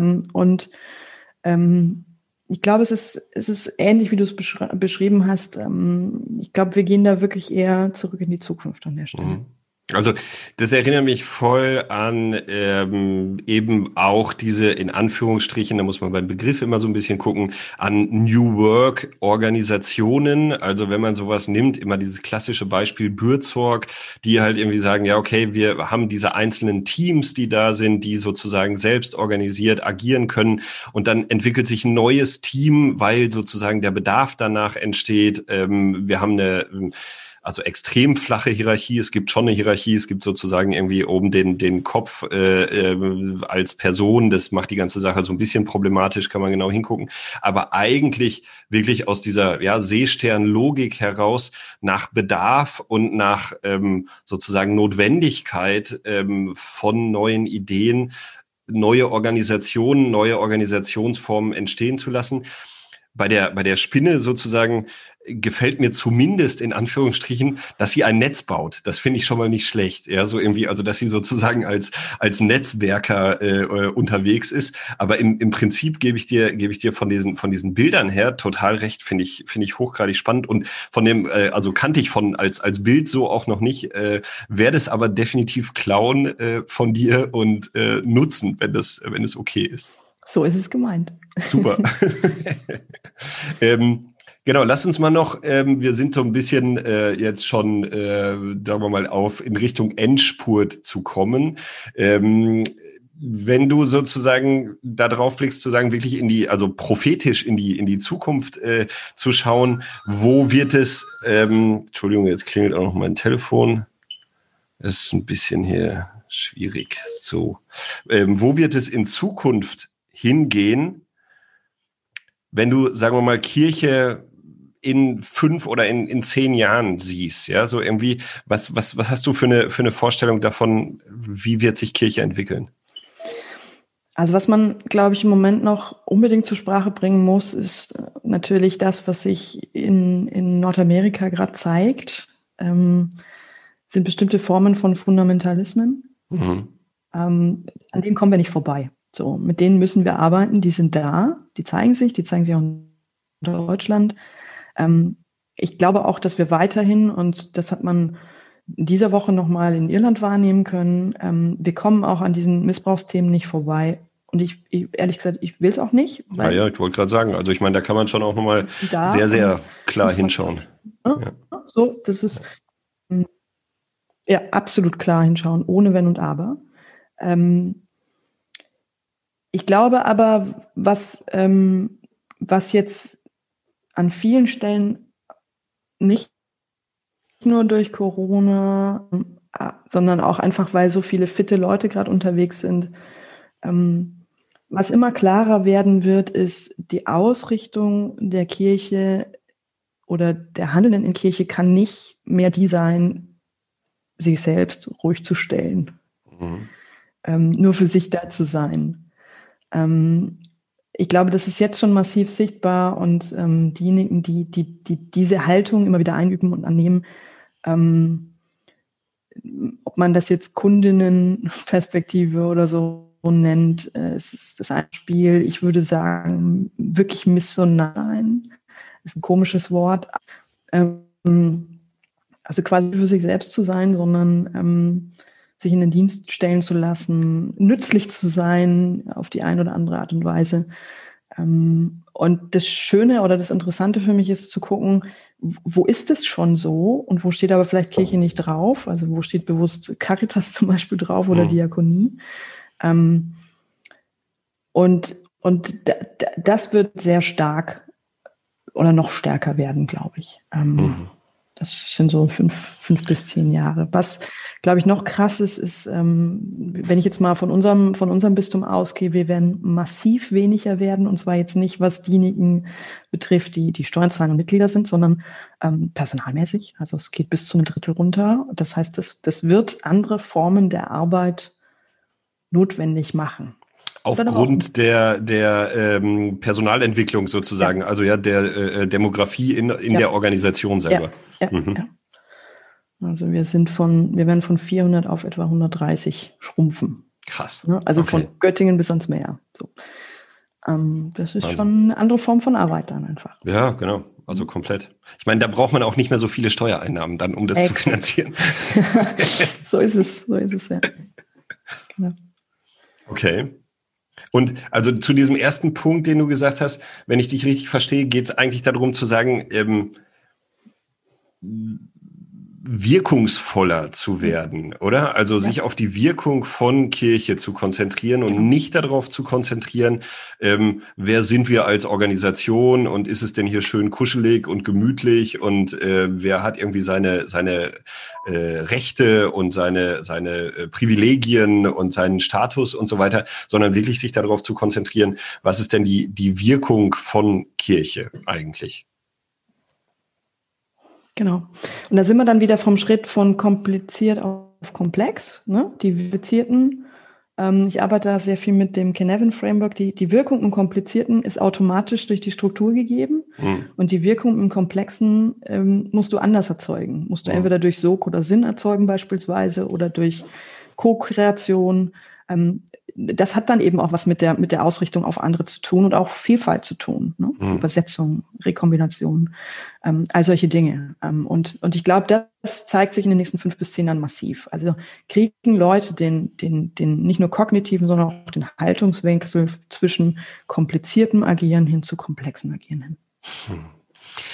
Ich glaube, es ist ähnlich, wie du es beschrieben hast. Ich glaube, wir gehen da wirklich eher zurück in die Zukunft an der Stelle. Mhm. Also das erinnert mich voll an eben auch diese, in Anführungsstrichen, da muss man beim Begriff immer so ein bisschen gucken, an New Work Organisationen. Also wenn man sowas nimmt, immer dieses klassische Beispiel Bürzorg, die halt irgendwie sagen, ja okay, wir haben diese einzelnen Teams, die da sind, die sozusagen selbst organisiert agieren können und dann entwickelt sich ein neues Team, weil sozusagen der Bedarf danach entsteht. Wir haben also extrem flache Hierarchie. Es gibt schon eine Hierarchie. Es gibt sozusagen irgendwie oben den Kopf als Person. Das macht die ganze Sache so ein bisschen problematisch, kann man genau hingucken. Aber eigentlich wirklich aus dieser Seestern-Logik heraus nach Bedarf und nach sozusagen Notwendigkeit von neuen Ideen, neue Organisationen, neue Organisationsformen entstehen zu lassen. Bei der Spinne sozusagen gefällt mir zumindest in Anführungsstrichen, dass sie ein Netz baut. Das finde ich schon mal nicht schlecht. Ja, so irgendwie, also dass sie sozusagen als Netzwerker unterwegs ist. Aber im Prinzip gebe ich dir von diesen Bildern her total recht. Finde ich hochgradig spannend und von dem, also kannte ich als Bild so auch noch nicht. Werde es aber definitiv klauen von dir und nutzen, wenn es okay ist. So ist es gemeint. Super. Genau, lass uns mal noch, wir sind so ein bisschen jetzt schon, sagen wir mal, in Richtung Endspurt zu kommen. Wenn du sozusagen da drauf blickst, zu sagen, wirklich also prophetisch in die Zukunft zu schauen, wo wird es, Entschuldigung, jetzt klingelt auch noch mein Telefon. Das ist ein bisschen hier schwierig. So, wo wird es in Zukunft hingehen, wenn du, sagen wir mal, Kirche in 5 oder in 10 Jahren siehst, ja, so irgendwie, was hast du für eine Vorstellung davon, wie wird sich Kirche entwickeln? Also was man, glaube ich, im Moment noch unbedingt zur Sprache bringen muss, ist natürlich das, was sich in Nordamerika gerade zeigt, sind bestimmte Formen von Fundamentalismen. Mhm. An denen kommen wir nicht vorbei. So, mit denen müssen wir arbeiten, die sind da, die zeigen sich auch in Deutschland. Ich glaube auch, dass wir weiterhin, und das hat man in dieser Woche nochmal in Irland wahrnehmen können, wir kommen auch an diesen Missbrauchsthemen nicht vorbei. Und ich ehrlich gesagt, ich will es auch nicht. Ja, ich wollte gerade sagen, also ich meine, da kann man schon auch nochmal sehr, sehr klar hinschauen. Ja. So, das ist ja absolut klar hinschauen, ohne Wenn und Aber. Ich glaube aber, was jetzt an vielen Stellen nicht nur durch Corona, sondern auch einfach, weil so viele fitte Leute gerade unterwegs sind, was immer klarer werden wird, ist, die Ausrichtung der Kirche oder der Handelnden in Kirche kann nicht mehr die sein, sich selbst ruhig zu stellen, nur für sich da zu sein. Ich glaube, das ist jetzt schon massiv sichtbar und diejenigen, die diese Haltung immer wieder einüben und annehmen, ob man das jetzt Kundinnenperspektive oder so nennt, es ist das ein Spiel, ich würde sagen, wirklich missionar sein, ist ein komisches Wort, also quasi für sich selbst zu sein, sondern sich in den Dienst stellen zu lassen, nützlich zu sein auf die eine oder andere Art und Weise. Und das Schöne oder das Interessante für mich ist zu gucken, wo ist es schon so und wo steht aber vielleicht Kirche nicht drauf, also wo steht bewusst Caritas zum Beispiel drauf oder Diakonie. Und das wird sehr stark oder noch stärker werden, glaube ich. Das sind so 5 bis 10 Jahre. Was, glaube ich, noch krass ist, wenn ich jetzt mal von unserem Bistum ausgehe, wir werden massiv weniger werden, und zwar jetzt nicht, was diejenigen betrifft, die Steuern zahlen und Mitglieder sind, sondern personalmäßig. Also es geht bis zu 1/3 runter. Das heißt, das wird andere Formen der Arbeit notwendig machen. Aufgrund der Personalentwicklung sozusagen, also ja, der Demografie in der Organisation selber. Ja. Also wir werden von 400 auf etwa 130 schrumpfen. Krass. Ne? Also von Göttingen bis ans Meer. So. Das ist schon eine andere Form von Arbeit dann einfach. Ja, genau. Also komplett. Ich meine, da braucht man auch nicht mehr so viele Steuereinnahmen dann, um das zu finanzieren. So ist es, ja. Genau. Okay. Und also zu diesem ersten Punkt, den du gesagt hast, wenn ich dich richtig verstehe, geht es eigentlich darum zu sagen, wirkungsvoller zu werden, oder? Also sich auf die Wirkung von Kirche zu konzentrieren und nicht darauf zu konzentrieren, wer sind wir als Organisation und ist es denn hier schön kuschelig und gemütlich und wer hat irgendwie seine Rechte und seine Privilegien und seinen Status und so weiter, sondern wirklich sich darauf zu konzentrieren, was ist denn die Wirkung von Kirche eigentlich? Genau. Und da sind wir dann wieder vom Schritt von kompliziert auf komplex, ne? Die komplizierten, ich arbeite da sehr viel mit dem Cynefin-Framework, die Wirkung im Komplizierten ist automatisch durch die Struktur gegeben und die Wirkung im Komplexen musst du anders erzeugen. Musst du entweder durch Sog oder Sinn erzeugen beispielsweise oder durch Co-Kreation. Das hat dann eben auch was mit der Ausrichtung auf andere zu tun und auch Vielfalt zu tun, ne? Übersetzung, Rekombination, all solche Dinge. Und ich glaube, das zeigt sich in den nächsten 5 bis 10 Jahren massiv. Also kriegen Leute den nicht nur kognitiven, sondern auch den Haltungswechsel zwischen kompliziertem Agieren hin zu komplexem Agieren hin.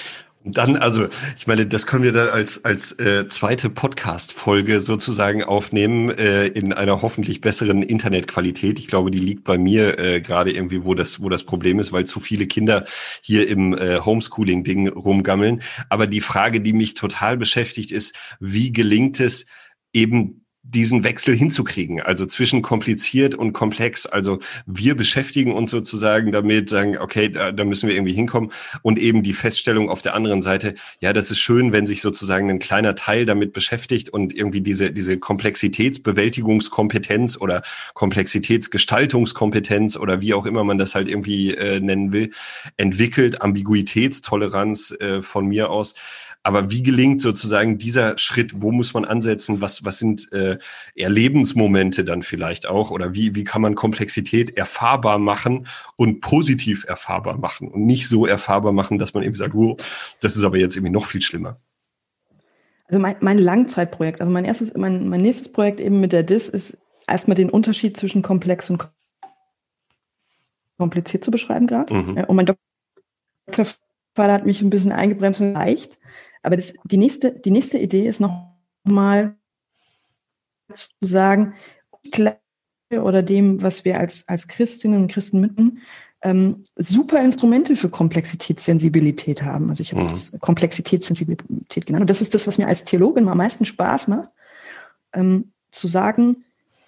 Dann, also, ich meine, das können wir dann als zweite Podcast-Folge sozusagen aufnehmen, in einer hoffentlich besseren Internetqualität. Ich glaube, die liegt bei mir gerade irgendwie, wo das Problem ist, weil zu viele Kinder hier im Homeschooling-Ding rumgammeln. Aber die Frage, die mich total beschäftigt, ist, wie gelingt es eben diesen Wechsel hinzukriegen, also zwischen kompliziert und komplex. Also wir beschäftigen uns sozusagen damit, sagen, okay, da müssen wir irgendwie hinkommen, und eben die Feststellung auf der anderen Seite, ja, das ist schön, wenn sich sozusagen ein kleiner Teil damit beschäftigt und irgendwie diese Komplexitätsbewältigungskompetenz oder Komplexitätsgestaltungskompetenz oder wie auch immer man das halt irgendwie nennen will, entwickelt, Ambiguitätstoleranz von mir aus. Aber wie gelingt sozusagen dieser Schritt? Wo muss man ansetzen? Was sind eher Lebensmomente dann vielleicht auch? Oder wie kann man Komplexität erfahrbar machen und positiv erfahrbar machen und nicht so erfahrbar machen, dass man eben sagt, oh, das ist aber jetzt irgendwie noch viel schlimmer? Also mein Langzeitprojekt, also mein nächstes Projekt eben mit der DIS ist erstmal den Unterschied zwischen komplex und kompliziert zu beschreiben gerade. Mhm. Und mein Doktorvater hat mich ein bisschen eingebremst und leicht. Aber die nächste Idee ist nochmal zu sagen, oder dem, was wir als Christinnen und Christen mitten, super Instrumente für Komplexitätssensibilität haben. Also ich habe das Komplexitätssensibilität genannt. Und das ist das, was mir als Theologin am meisten Spaß macht, zu sagen,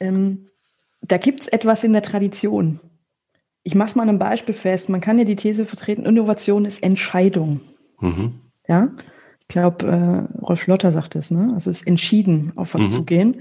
da gibt es etwas in der Tradition. Ich mache es mal an einem Beispiel fest. Man kann ja die These vertreten, Innovation ist Entscheidung. Mhm. Ja, ich glaube, Rolf Lotter sagt es, ne? Also es ist entschieden, auf was zu gehen.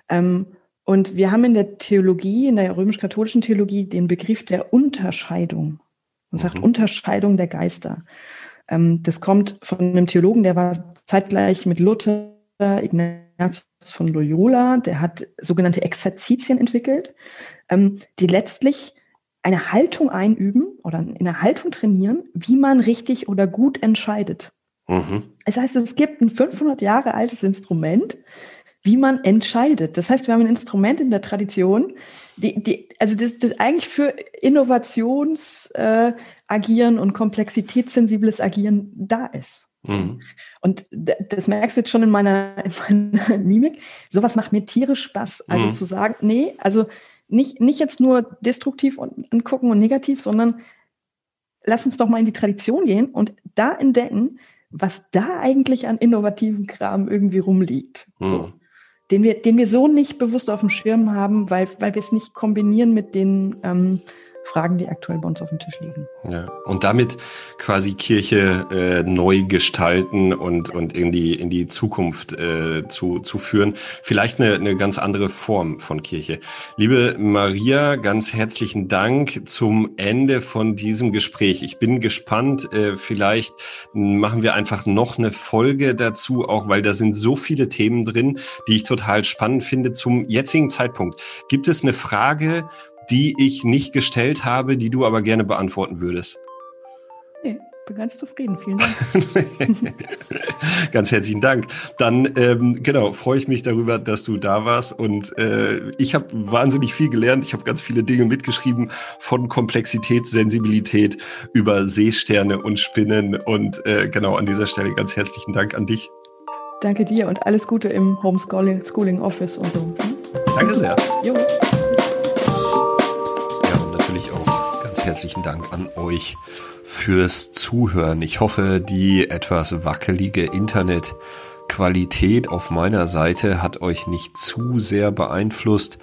Und wir haben in der Theologie, in der römisch-katholischen Theologie, den Begriff der Unterscheidung. Man sagt Unterscheidung der Geister. Das kommt von einem Theologen, der war zeitgleich mit Luther, Ignatius von Loyola, der hat sogenannte Exerzitien entwickelt, die letztlich eine Haltung einüben oder in einer Haltung trainieren, wie man richtig oder gut entscheidet. Das heißt, es gibt ein 500 Jahre altes Instrument, wie man entscheidet. Das heißt, wir haben ein Instrument in der Tradition, das eigentlich für Innovationsagieren und komplexitätssensibles Agieren da ist. So. Und das merkst du jetzt schon in meiner Mimik. Sowas macht mir tierisch Spaß. Also zu sagen, nee, also nicht jetzt nur destruktiv angucken und negativ, sondern lass uns doch mal in die Tradition gehen und da entdecken, was da eigentlich an innovativen Kram irgendwie rumliegt. So. Den wir so nicht bewusst auf dem Schirm haben, weil wir es nicht kombinieren mit den Fragen, die aktuell bei uns auf dem Tisch liegen. Ja, und damit quasi Kirche neu gestalten und in die Zukunft zu führen. Vielleicht eine ganz andere Form von Kirche. Liebe Maria, ganz herzlichen Dank zum Ende von diesem Gespräch. Ich bin gespannt, vielleicht machen wir einfach noch eine Folge dazu, auch weil da sind so viele Themen drin, die ich total spannend finde. Zum jetzigen Zeitpunkt, gibt es eine Frage, die ich nicht gestellt habe, die du aber gerne beantworten würdest? Nee, bin ganz zufrieden. Vielen Dank. Ganz herzlichen Dank. Dann freue ich mich darüber, dass du da warst, und ich habe wahnsinnig viel gelernt. Ich habe ganz viele Dinge mitgeschrieben, von Komplexität, Sensibilität über Seesterne und Spinnen, und an dieser Stelle ganz herzlichen Dank an dich. Danke dir und alles Gute im Homeschooling Office und so. Danke sehr. Jo. Herzlichen Dank an euch fürs Zuhören. Ich hoffe, die etwas wackelige Internetqualität auf meiner Seite hat euch nicht zu sehr beeinflusst.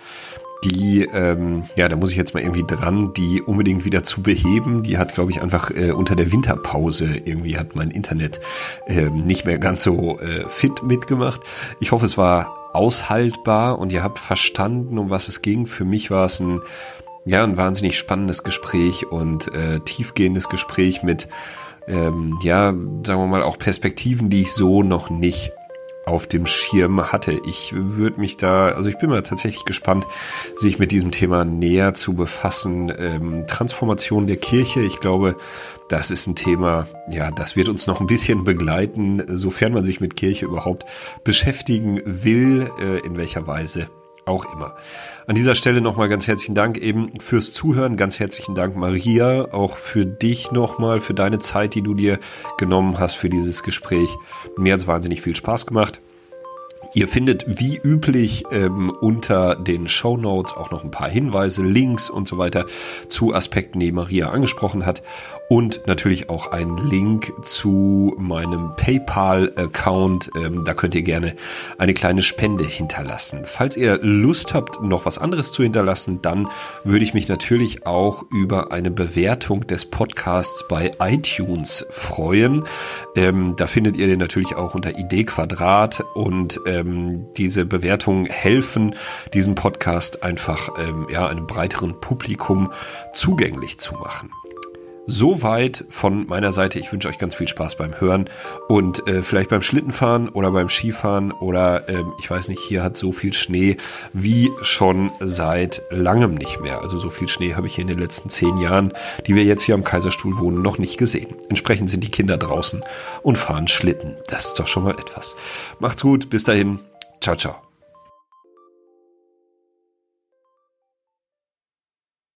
Da muss ich jetzt mal irgendwie dran, die unbedingt wieder zu beheben. Die hat, glaube ich, einfach unter der Winterpause irgendwie hat mein Internet nicht mehr ganz so fit mitgemacht. Ich hoffe, es war aushaltbar und ihr habt verstanden, um was es ging. Für mich war es ein wahnsinnig spannendes Gespräch und tiefgehendes Gespräch mit, sagen wir mal, auch Perspektiven, die ich so noch nicht auf dem Schirm hatte. Ich bin mal tatsächlich gespannt, sich mit diesem Thema näher zu befassen. Transformation der Kirche, ich glaube, das ist ein Thema, das wird uns noch ein bisschen begleiten, sofern man sich mit Kirche überhaupt beschäftigen will, in welcher Weise auch immer. An dieser Stelle nochmal ganz herzlichen Dank eben fürs Zuhören. Ganz herzlichen Dank, Maria, auch für dich nochmal, für deine Zeit, die du dir genommen hast für dieses Gespräch. Mir hat es wahnsinnig viel Spaß gemacht. Ihr findet wie üblich unter den Shownotes auch noch ein paar Hinweise, Links und so weiter zu Aspekten, die Maria angesprochen hat. Und natürlich auch einen Link zu meinem PayPal-Account. Da könnt ihr gerne eine kleine Spende hinterlassen. Falls ihr Lust habt, noch was anderes zu hinterlassen, dann würde ich mich natürlich auch über eine Bewertung des Podcasts bei iTunes freuen. Da findet ihr den natürlich auch unter Idee Quadrat und diese Bewertungen helfen, diesen Podcast einfach einem breiteren Publikum zugänglich zu machen. Soweit von meiner Seite. Ich wünsche euch ganz viel Spaß beim Hören und vielleicht beim Schlittenfahren oder beim Skifahren oder ich weiß nicht, hier hat so viel Schnee wie schon seit langem nicht mehr. Also so viel Schnee habe ich hier in den letzten 10 Jahren, die wir jetzt hier am Kaiserstuhl wohnen, noch nicht gesehen. Entsprechend sind die Kinder draußen und fahren Schlitten. Das ist doch schon mal etwas. Macht's gut, bis dahin. Ciao, ciao.